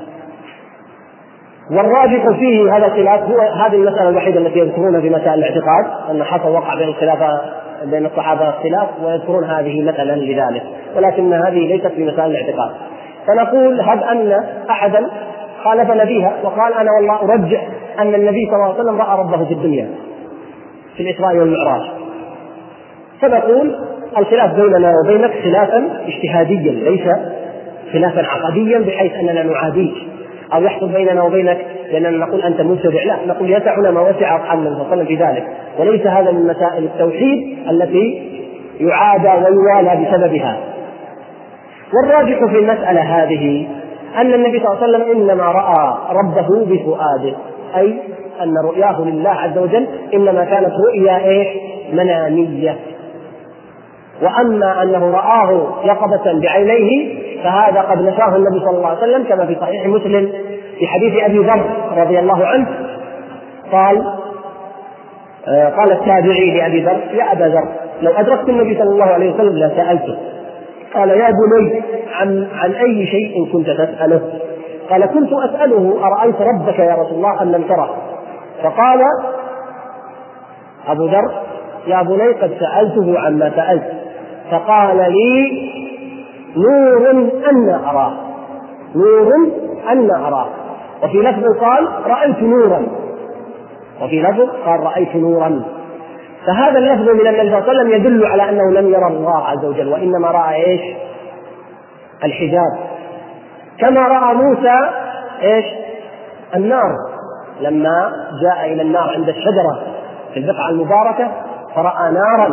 والراجح فيه هذا الخلاف هو هذه المسألة الوحيدة التي يذكرونها في مسائل الاعتقاد، أن حصل وقع بين الخلافة بين الصحابة اختلاف، ويذكرون هذه مثلا لذلك، ولكن هذه ليست في مسائل الاعتقاد. فنقول هب أن أحدا خالفنا فيها وقال أنا والله أرجح أن النبي صلى الله عليه وسلم رأى ربه في الدنيا في الإسراء والمعراج، فنقول الخلاف بيننا وبينك خلافا اجتهاديا ليس خلافا عقديا بحيث أننا نعاديك أو يحصل بيننا وبينك لأننا نقول أنت مبتدع. لا، نقول يسعنا ما وسع أصحاب النبي صلى الله عليه وسلم في ذلك، وليس هذا من مسائل التوحيد التي يعادى ويوالى بسببها. والراجح في المسألة هذه أن النبي صلى الله عليه وسلم إنما رأى ربه بفؤاده، أي أن رؤياه لله عز وجل إنما كانت رؤيا إيش؟ منامية. وأما أنه رآه يقظة بعينيه فهذا قد نفاه النبي صلى الله عليه وسلم، كما في صحيح مسلم في حديث أبي ذر رضي الله عنه قال آه قال التابعي لأبي ذر يا أبا ذر لو أدركت النبي صلى الله عليه وسلم لسألته. قال يا بني عن, عن أي شيء كنت تسأله؟ قال كنت أسأله أرأيت ربك يا رسول الله أم لم تره؟ فقال أبو ذر يا بني قد سألته عما سألت، فقال لي نور أن أراه، نور أن أراه. وفي لفظ قال رأيت نورا، وفي لفظ قال رأيت نورا. فهذا اللفظ من النبي صلى الله عليه وسلم يدل على أنه لم يرى الله عز وجل، وإنما رأى إيش؟ الحجاب. كما رأى موسى إيش؟ النار لما جاء إلى النار عند الشجرة في البقعة المباركة فرأى نارا.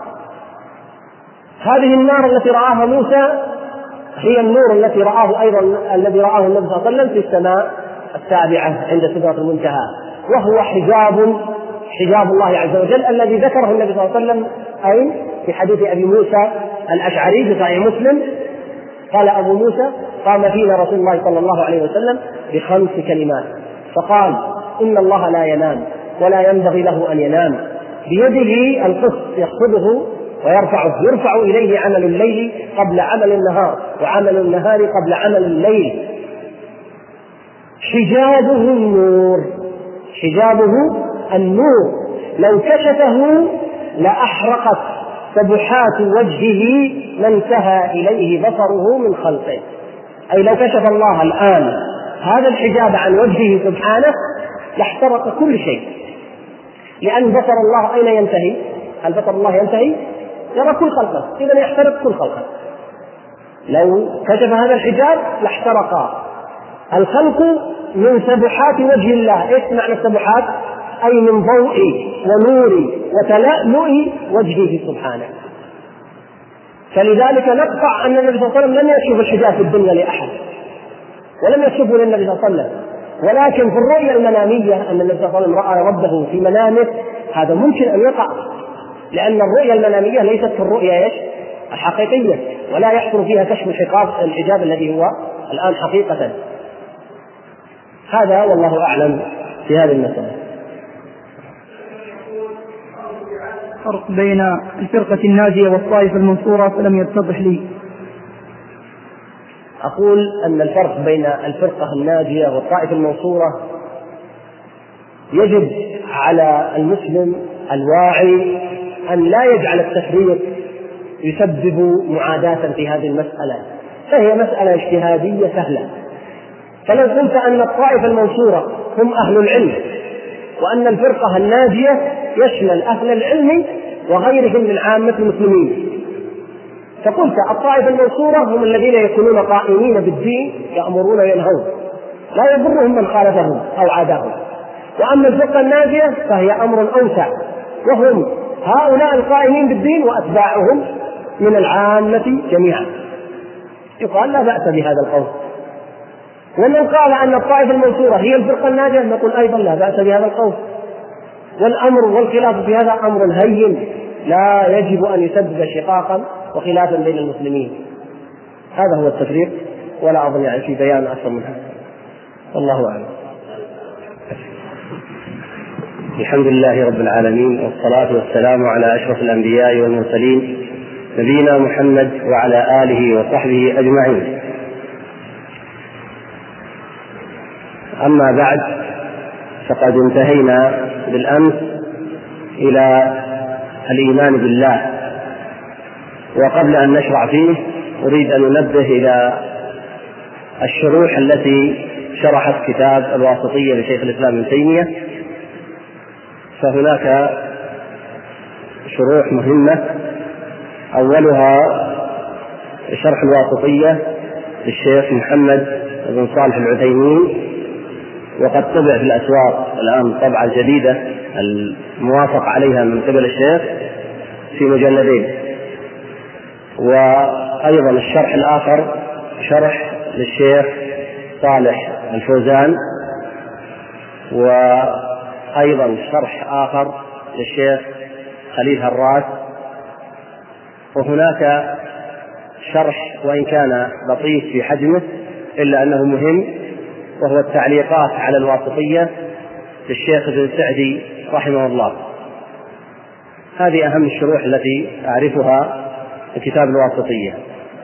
هذه النار التي رآها موسى هي النور التي رآه أيضا الذي رآه النبي صلى الله عليه وسلم في السماء السابعة عند سدرة المنتهى، وهو حجاب حجاب الله عز وجل الذي ذكره النبي صلى الله عليه وسلم أي في حديث أبي موسى الأشعري في صحيح مسلم قال أبو موسى: قام فينا رسول الله صلى الله عليه وسلم بخمس كلمات فقال: إن الله لا ينام ولا ينبغي له أن ينام، بيده القسط يخفضه ويرفعه، يرفع إليه عمل الليل قبل عمل النهار، وعمل النهار قبل عمل الليل. حجابه النور، حجابه النور، لو كشفه لأحرقت سبحات وجهه ما انتهى إليه بصره من خلقه. أي لو كشف الله الآن هذا الحجاب عن وجهه سبحانه لاحترق كل شيء، لأن بصر الله أين ينتهي؟ هل بصر الله ينتهي؟ يرى كل خلقه، إذن يحترق كل خلقه. لو كشف هذا الحجاب لاحترق الخلق من سبحات وجه الله. إيش معنى السبحات؟ أي من ضوء ونور وتلألؤ وجهه سبحانه. فلذلك نقطع أن النبي صلى الله عليه وسلم لم يكشف الحجاب في الدنيا لأحد، ولم يكشفه للنبي صلى الله عليه وسلم، ولكن في الرؤيا المنامية أن النبي صلى الله عليه وسلم رأى ربه في منامه، هذا ممكن أن يقع، لأن الرؤيا المنامية ليست كالرؤيا الحقيقية، ولا يحصل فيها كشف الحجاب الذي هو الآن حقيقة. هذا والله أعلم في هذه المسألة. فرق بين الفرقة الناجية والطائفة المنصورة فلم يتضح لي. أقول أن الفرق بين الفرقة الناجية والطائفة المنصورة يجب على المسلم الواعي أن لا يجعل التفريق يسبب معاداة في هذه المسألة، فهي مسألة اجتهادية سهلة. فلو قلت أن الطائفة المنصورة هم أهل العلم، وأن الفرقة الناجية يشمل أهل العلم وغيرهم من عامة المسلمين، فقلت الطائفة المنصورة هم الذين يكونون قائمين بالدين يأمرون وينهون لا يضرهم من خالفهم أو عاداهم. وأما الفرقة الناجية فهي أمر أوسع، وهم هؤلاء القائمين بالدين وأتباعهم من العامة جميعا. يقال لا بأس بهذا القول. ومن قال أن الطائفة المنصورة هي الفرقة الناجية نقول أيضا لا بأس بهذا القول. والأمر والخلاف في هذا أمر هين لا يجب أن يسبب شقاقا وخلافا بين المسلمين. هذا هو التفريق، ولا أظن يعني في بيان أكثر من هذا. والله أعلم. الحمد لله رب العالمين، والصلاة والسلام على أشرف الأنبياء والمرسلين نبينا محمد وعلى آله وصحبه أجمعين. أما بعد، فقد انتهينا بالأمس إلى الإيمان بالله، وقبل أن نشرع فيه أريد أن ننبه إلى الشروح التي شرحت كتاب الواسطية لشيخ الإسلام ابن تيمية. فهناك شروح مهمة، أولها شرح الواسطية للشيخ محمد بن صالح العثيمين، وقد طبع في الأسواق الآن طبعة جديدة الموافق عليها من قبل الشيخ في مجلدين. وأيضا الشرح الآخر شرح للشيخ صالح الفوزان، وأيضا شرح آخر للشيخ خليل هراس. وهناك شرح وإن كان لطيف في حجمه إلا أنه مهم، وهو التعليقات على الواسطية للشيخ ابن سعدي رحمه الله. هذه أهم الشروح التي أعرفها في كتاب الواسطية.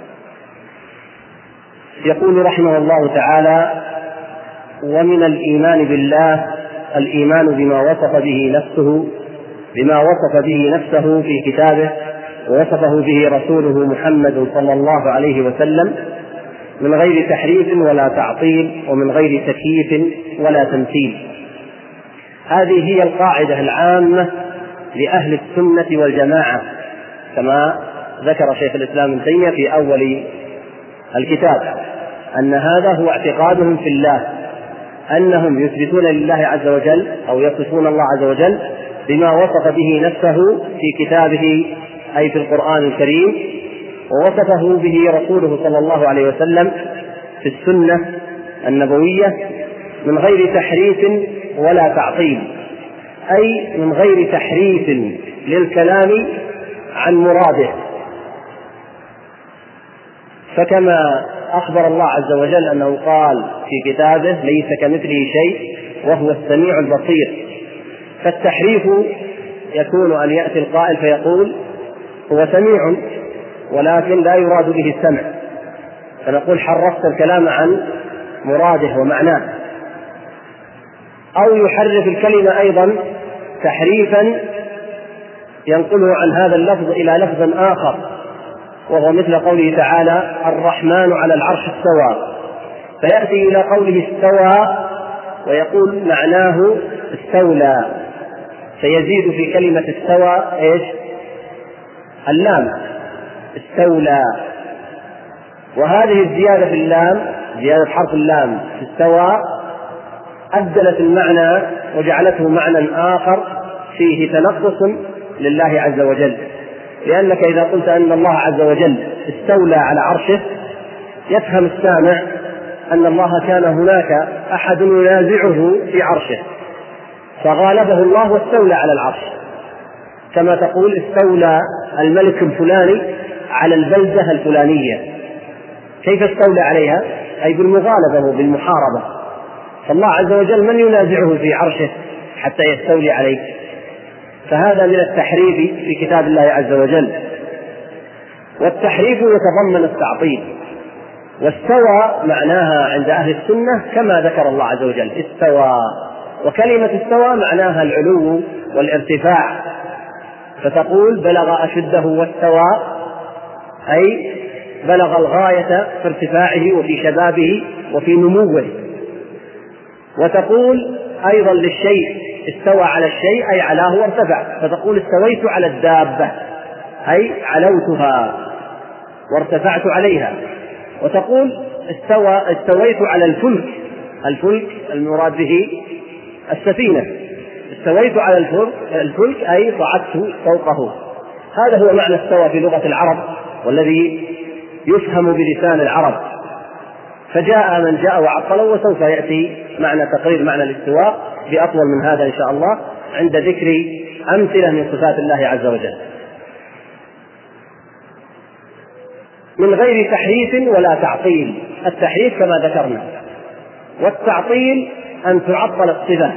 يقول رحمه الله تعالى: ومن الإيمان بالله الإيمان بما وصف به نفسه بما وصف به نفسه في كتابه ووصفه به رسوله محمد صلى الله عليه وسلم، من غير تحريف ولا تعطيل، ومن غير تكييف ولا تمثيل. هذه هي القاعدة العامة لأهل السنة والجماعة، كما ذكر شيخ الإسلام ابن تيمية في أول الكتاب، أن هذا هو اعتقادهم في الله، أنهم يثبتون لله عز وجل أو يصفون الله عز وجل بما وصف به نفسه في كتابه أي في القرآن الكريم، ووصفه به رسوله صلى الله عليه وسلم في السنة النبوية، من غير تحريف ولا تعطيل، أي من غير تحريف للكلام عن مراده. فكما أخبر الله عز وجل أنه قال في كتابه ليس كمثله شيء وهو السميع البصير، فالتحريف يكون أن يأتي القائل فيقول هو سميع ولكن لا يراد به السمع، فنقول حرفت الكلام عن مراده ومعناه. أو يحرف الكلمة أيضا تحريفا ينقله عن هذا اللفظ إلى لفظ آخر، وهو مثل قوله تعالى الرحمن على العرش استوى، فيأتي إلى قوله استوى ويقول معناه استولى، فيزيد في كلمة استوى إيش؟ اللام، استولى. وهذه الزيادة في اللام، زيادة حرف اللام في استوى، أبدلت المعنى وجعلته معنى آخر فيه تنقص لله عز وجل. لأنك إذا قلت أن الله عز وجل استولى على عرشه يفهم السامع أن الله كان هناك أحد ينازعه في عرشه فغالبه الله واستولى على العرش، كما تقول استولى الملك الفلاني على البلدة الفلانية. كيف استولى عليها؟ أي بالمغالبة بالمحاربة. فالله عز وجل من ينازعه في عرشه حتى يستولي عليه؟ فهذا من التحريف في كتاب الله عز وجل. والتحريف يتضمن التعطيل. واستوى معناها عند أهل السنة كما ذكر الله عز وجل استوى، وكلمة استوى معناها العلو والارتفاع، فتقول بلغ أشده واستوى، أي بلغ الغاية في ارتفاعه وفي شبابه وفي نموه. وتقول أيضا للشيء استوى على الشيء أي علاه وارتفع، فتقول استويت على الدابة أي علوتها وارتفعت عليها. وتقول استوى استويت على الفلك، الفلك المراد به السفينة، استويت على الفلك, الفلك أي صعدت فوقه. هذا هو معنى استوى في لغة العرب والذي يفهم بلسان العرب. فجاء من جاء وعطل، وسوف يأتي معنى تقرير معنى الاستواء بأطول من هذا إن شاء الله عند ذكر أمثلة من صفات الله عز وجل، من غير تحريف ولا تعطيل. التحريف كما ذكرنا، والتعطيل أن تعطل الصفة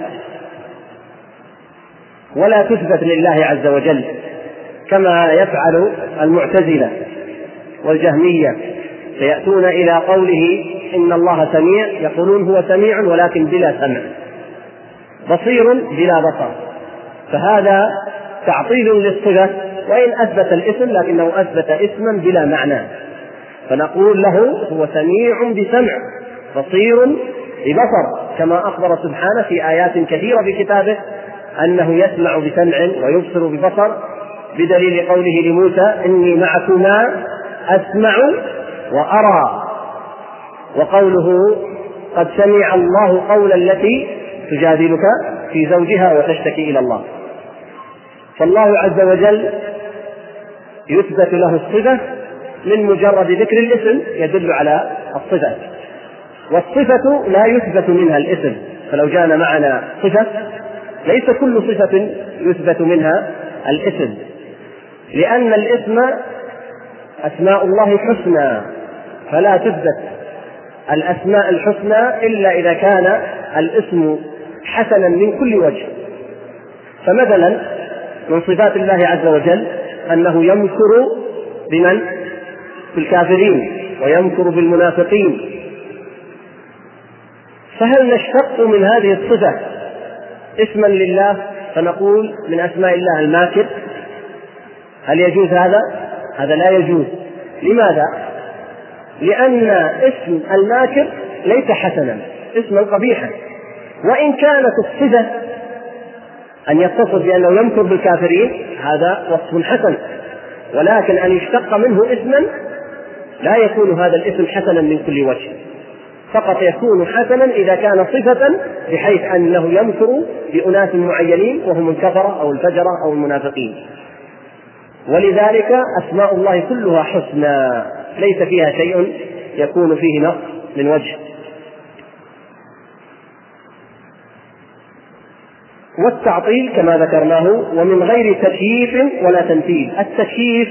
ولا تثبت لله عز وجل، كما يفعل المعتزلة والجهمية، فيأتون إلى قوله إن الله سميع، يقولون هو سميع ولكن بلا سمع، بصير بلا بصر، فهذا تعطيل للصفة، وإن أثبت الاسم لكنه أثبت اسما بلا معنى. فنقول له هو سميع بسمع بصير ببصر، كما أخبر سبحانه في آيات كثيرة في كتابه أنه يسمع بسمع ويبصر ببصر، بدليل قوله لموسى إني معكما أسمع وأرى، وقوله قد سمع الله قول التي تجادلك في زوجها وتشتكي إلى الله. فالله عز وجل يثبت له الصفة من مجرد ذكر الاسم يدل على الصفة، والصفة لا يثبت منها الاسم. فلو جاءنا معنا صفة ليس كل صفة يثبت منها الاسم، لأن الاسم أسماء الله حسنى، فلا تثبت الأسماء الحسنى إلا إذا كان الاسم حسنا من كل وجه. فمثلا من صفات الله عز وجل أنه يمكر بمن؟ بالكافرين، ويمكر بالمنافقين. فهل نشتق من هذه الصفة اسما لله فنقول من أسماء الله الماكر؟ هل يجوز هذا؟ هذا لا يجوز. لماذا؟ لأن اسم الماكر ليس حسنا، اسما قبيحا، وإن كانت الصفة أن يتصف بأنه يمكر بالكافرين هذا وصف حسن، ولكن أن يشتق منه اسما لا يكون هذا الاسم حسنا من كل وجه، فقط يكون حسنا إذا كان صفة بحيث أنه يمكر بأناس معينين وهم الكفرة أو الفجرة أو المنافقين. ولذلك أسماء الله كلها حسنى ليس فيها شيء يكون فيه نقص من وجه. والتعطيل كما ذكرناه، ومن غير تكييف ولا تمثيل. التكييف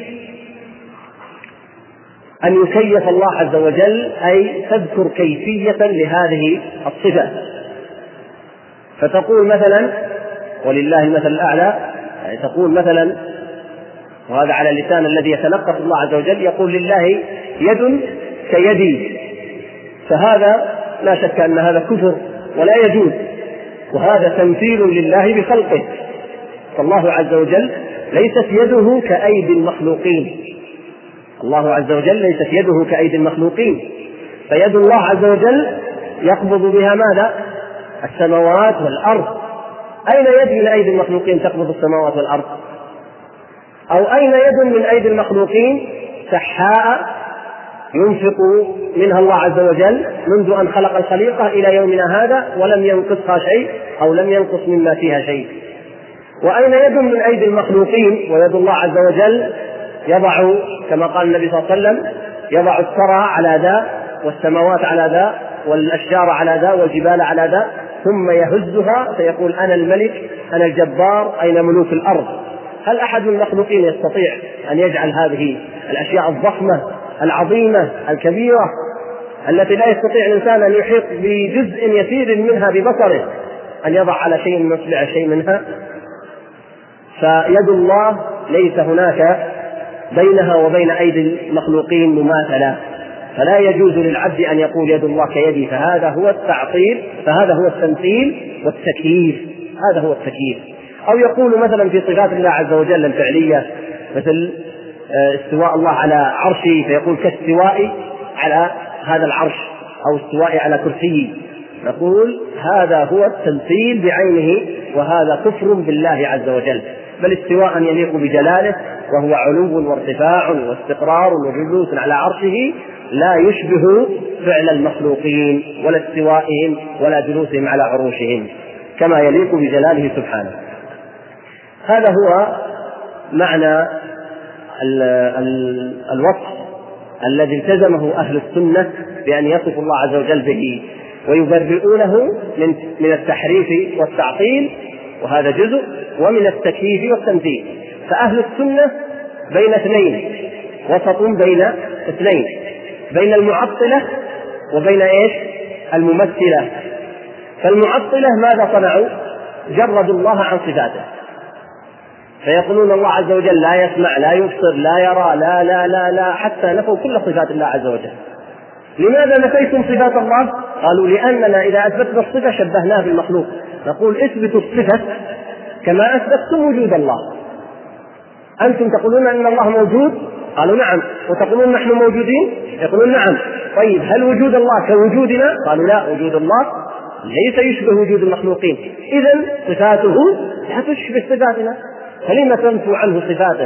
أن يكيف الله عز وجل، أي تذكر كيفية لهذه الصفة، فتقول مثلا ولله المثل الأعلى، يعني تقول مثلا، وهذا على لسان الذي يتنقص الله عز وجل، يقول لله يد كيدي، فهذا لا شك أن هذا كفر ولا يجوز، وهذا تمثيل لله بخلقه. فالله عز وجل ليست يده كأيدي المخلوقين، الله عز وجل ليست يده كأيدي المخلوقين، فيد الله عز وجل يقبض بها ماذا؟ السماوات والأرض. أين يد من أيدي المخلوقين تقبض السماوات والأرض؟ أو أين يد من أيدي المخلوقين سحاء ينفق منها الله عز وجل منذ أن خلق الخليقة إلى يومنا هذا ولم ينقصها شيء أو لم ينقص مما فيها شيء؟ وأين يد من أيدي المخلوقين ويد الله عز وجل يضع، كما قال النبي صلى الله عليه وسلم، يضع الثرى على ذا والسماوات على ذا والأشجار على ذا والجبال على ذا، ثم يهزها فيقول أنا الملك أنا الجبار أين ملوك الأرض؟ هل أحد من المخلوقين يستطيع أن يجعل هذه الأشياء الضخمة العظيمة الكبيرة التي لا يستطيع الإنسان أن يحيط بجزء يسير منها ببصره أن يضع على شيء من أصبع شيء منها؟ فيد الله ليس هناك بينها وبين أيدي المخلوقين مماثلة، فلا يجوز للعبد أن يقول يد الله كيدي، فهذا هو التعطيل، فهذا هو التمثيل والتكييف، هذا هو التكييف. أو يقول مثلا في صفات الله عز وجل الفعلية، مثل استواء الله على عرشه، فيقول كاستوائي على هذا العرش أو استوائي على كرسيه، نقول هذا هو التمثيل بعينه، وهذا كفر بالله عز وجل. بل استواء يليق بجلاله، وهو علو وارتفاع واستقرار وجلوس على عرشه لا يشبه فعل المخلوقين ولا استوائهم ولا جلوسهم على عروشهم، كما يليق بجلاله سبحانه. هذا هو معنى الوصف الذي التزمه أهل السنة بأن يصف الله عز وجل به، ويبرئونه من التحريف والتعطيل، وهذا جزء، ومن التكييف والتمثيل. فأهل السنة بين اثنين، وسط بين اثنين، بين المعطلة وبين إيش؟ الممثلة. فالمعطلة ماذا صنعوا؟ جردوا الله عن صفاته، فيقولون الله عز وجل لا يسمع لا يبصر لا يرى لا لا لا لا حتى نفوا كل صفات الله عز وجل. لماذا نفيتم صفات الله؟ قالوا لأننا إذا أثبتنا الصفة شبهناه بالمخلوق. نقول اثبتوا الصفة كما أثبتتم وجود الله. أنتم تقولون أن الله موجود؟ قالوا نعم. وتقولون نحن موجودين؟ يقولون نعم. طيب هل وجود الله كوجودنا؟ قالوا لا، وجود الله ليس يشبه وجود المخلوقين، إذن صفاته لا تشبه صفاتنا، فلما تنفوا عنه صفاته؟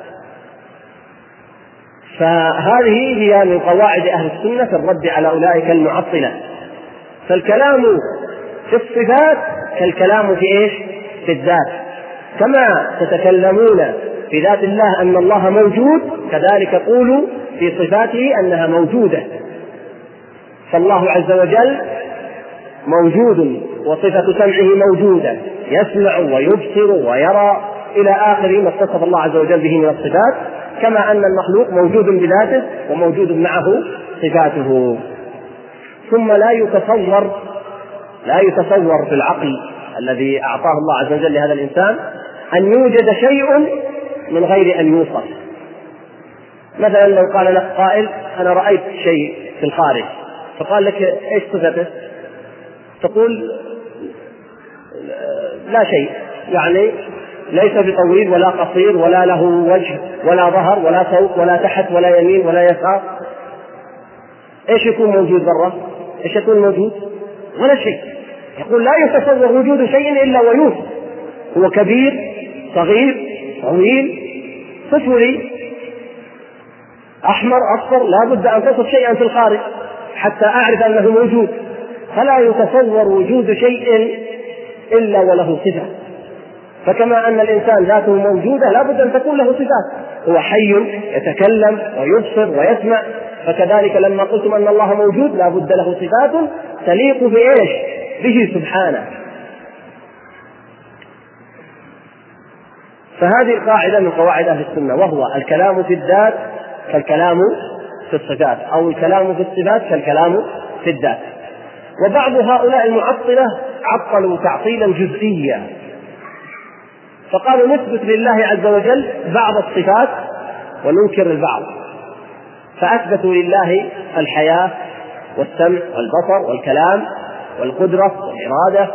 فهذه هي من قواعد أهل السنة في الرد على أولئك المعطلة. فالكلام في الصفات كالكلام في إيش؟ في الذات. كما تتكلمون في ذات الله أن الله موجود، كذلك قولوا في صفاته أنها موجودة. فالله عز وجل موجود، وصفة سمعه موجودة، يسمع ويبصر ويرى إلى آخر ما اتصف الله عز وجل به من الصفات، كما أن المخلوق موجود بذاته وموجود معه صفاته. ثم لا يتصور لا يتصور في العقل الذي أعطاه الله عز وجل لهذا الإنسان أن يوجد شيء من غير أن يوصف. مثلا لو قال لك قائل أنا رأيت شيء في الخارج، فقال لك إيش صفته؟ تقول لا شيء، يعني ليس بطويل ولا قصير ولا له وجه ولا ظهر ولا فوق ولا تحت ولا يمين ولا يسار. ايش يكون موجود برا؟ ايش يكون موجود؟ ولا شيء. يقول لا يتصور وجود شيء الا ويوصف. هو كبير صغير طويل طفلي احمر اصفر، لا بد ان تصف شيئا في الخارج حتى اعرف انه موجود. فلا يتصور وجود شيء الا وله صفه. فكما أن الإنسان ذاته موجودة لا بد أن تكون له صفات، هو حي يتكلم ويبصر ويسمع، فكذلك لما قلتم أن الله موجود لا بد له صفات تليق بإيش؟ به سبحانه. فهذه القاعدة من قواعد أهل السنة، وهو الكلام في الذات كالكلام في الصفات، أو الكلام في الصفات كالكلام في الذات. وبعض هؤلاء المعطلة عطلوا تعطيلا جزئيا، فقالوا نثبت لله عز وجل بعض الصفات وننكر البعض، فأثبتوا لله الحياة والسمع والبصر والكلام والقدرة والإرادة،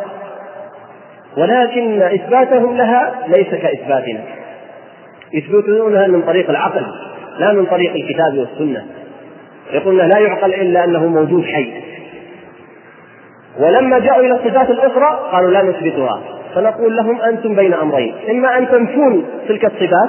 ولكن إثباتهم لها ليس كإثباتنا، يثبتونها من طريق العقل لا من طريق الكتاب والسنة، يقولون لا يعقل إلا أنه موجود حي. ولما جاءوا إلى الصفات الأخرى قالوا لا نثبتها، فنقول لهم أنتم بين أمرين، إما أن تنفون تلك الصفات.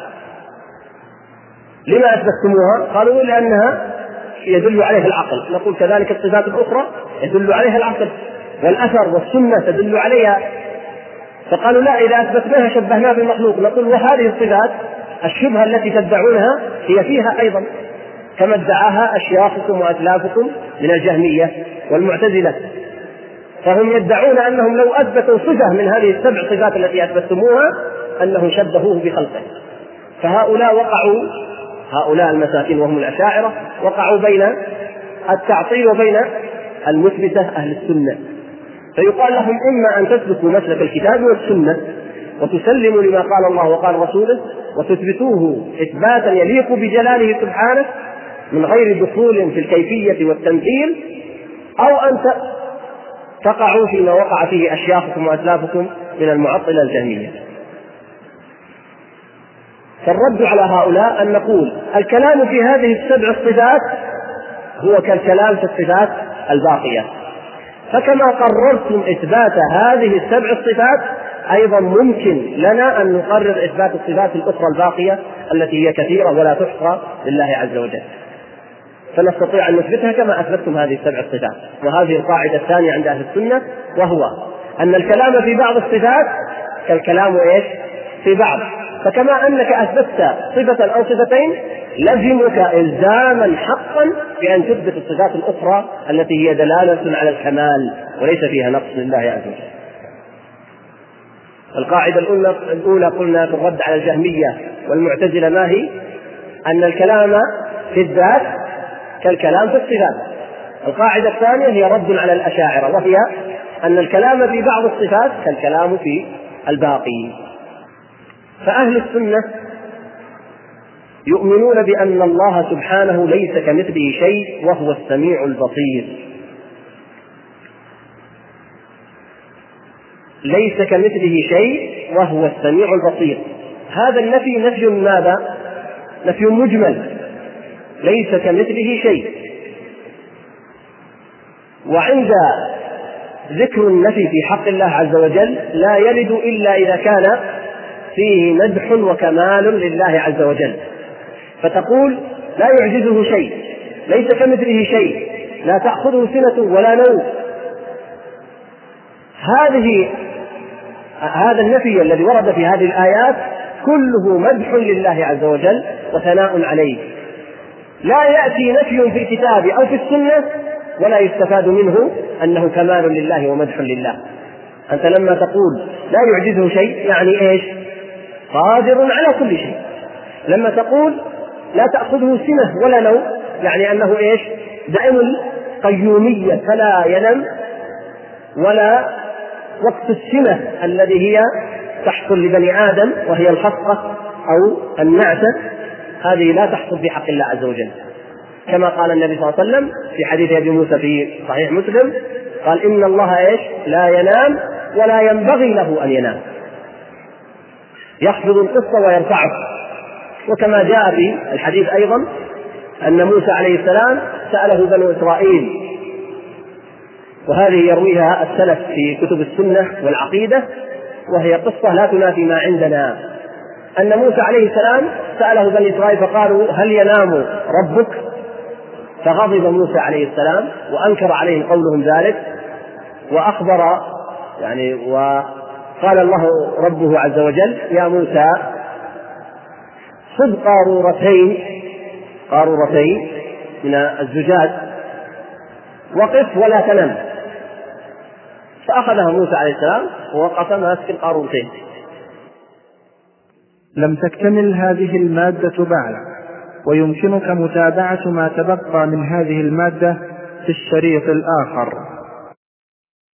لما أثبتتموها؟ قالوا لأنها يدل عليها العقل، نقول كذلك الصفات الأخرى يدل عليها العقل والأثر والسنة تدل عليها. فقالوا لا، إذا أثبتناها شبهناها بالمخلوق، نقول وهذه الصفات الشبهة التي تدعونها هي فيها أيضا، كما ادعاها أشياخكم وأسلافكم من الجهمية والمعتزلة، فهم يدعون أنهم لو أثبتوا صفة من هذه السبع صفات التي أثبتموها أنهم شبهوه بخلقه. فهؤلاء وقعوا، هؤلاء المساكين وهم الأشاعرة، وقعوا بين التعطيل وبين المثبتة أهل السنة. فيقال لهم إما أن تثبتوا مسلك الكتاب والسنة وتسلموا لما قال الله وقال رسوله وتثبتوه إثباتا يليق بجلاله سبحانه من غير دخول في الكيفية والتمثيل، أو أن تقعوا فيما وقع فيه أشياخكم وأسلافكم من المعطلة الجهمية. فالرد على هؤلاء أن نقول الكلام في هذه السبع الصفات هو كالكلام في الصفات الباقية، فكما قررتم إثبات هذه السبع الصفات أيضا ممكن لنا أن نقرر إثبات الصفات الأخرى الباقية التي هي كثيرة ولا تحصى لله عز وجل، فنستطيع أن نثبتها كما أثبتتم هذه السبع الصفات. وهذه القاعدة الثانية عند أهل السنة، وهو أن الكلام في بعض الصفات كالكلام إيش في بعض. فكما أنك أثبتت صفة أو صفتين لزمك إلزاما حقا بأن تثبت الصفات الأخرى التي هي دلالة على الكمال وليس فيها نقص لله عز وجل. القاعدة الأولى قلنا في الرد على الجهمية والمعتزلة ما هي؟ أن الكلام في الذات كالكلام في الصفات. القاعدة الثانية هي رد على الأشاعرة، وهي أن الكلام في بعض الصفات كالكلام في الباقي. فأهل السنة يؤمنون بأن الله سبحانه ليس كمثله شيء وهو السميع البصير، ليس كمثله شيء وهو السميع البصير. هذا النفي نفي ماذا؟ نفي مجمل، ليس كمثله شيء. وعند ذكر النفي في حق الله عز وجل لا يرد إلا إذا كان فيه مدح وكمال لله عز وجل، فتقول لا يعجزه شيء، ليس كمثله شيء، لا تأخذه سنة ولا نوم. هذه هذا النفي الذي ورد في هذه الآيات كله مدح لله عز وجل وثناء عليه، لا يأتي نفي في الكتاب أو في السنة ولا يستفاد منه أنه كمال لله ومدح لله. أنت لما تقول لا يعجزه شيء يعني إيش؟ قادر على كل شيء. لما تقول لا تأخذه سنة ولا نوم يعني أنه إيش؟ دائم القيومية فلا ينم، ولا وقت السنة الذي هي تحصل لبني آدم وهي الخفقة أو النعسة، هذه لا تحصل في حق الله عز وجل، كما قال النبي صلى الله عليه وسلم في حديث أبي موسى في صحيح مسلم قال إن الله إيش؟ لا ينام ولا ينبغي له أن ينام، يخفض القسط ويرفعه. وكما جاء في الحديث أيضا أن موسى عليه السلام سأله بنو إسرائيل، وهذه يرويها السلف في كتب السنة والعقيدة، وهي قصة لا تنافي ما عندنا، أن موسى عليه السلام سأله بني إسرائيل فقالوا هل ينام ربك؟ فغضب موسى عليه السلام وأنكر عليهم قولهم ذلك، وأخبر يعني وقال الله ربه عز وجل يا موسى خذ قارورتين قارورتين من الزجاج وقف ولا تنم. فأخذها موسى عليه السلام ووقف ماسك القارورتين، لم تكتمل هذه المادة بعد، ويمكنك متابعة ما تبقى من هذه المادة في الشريط الآخر.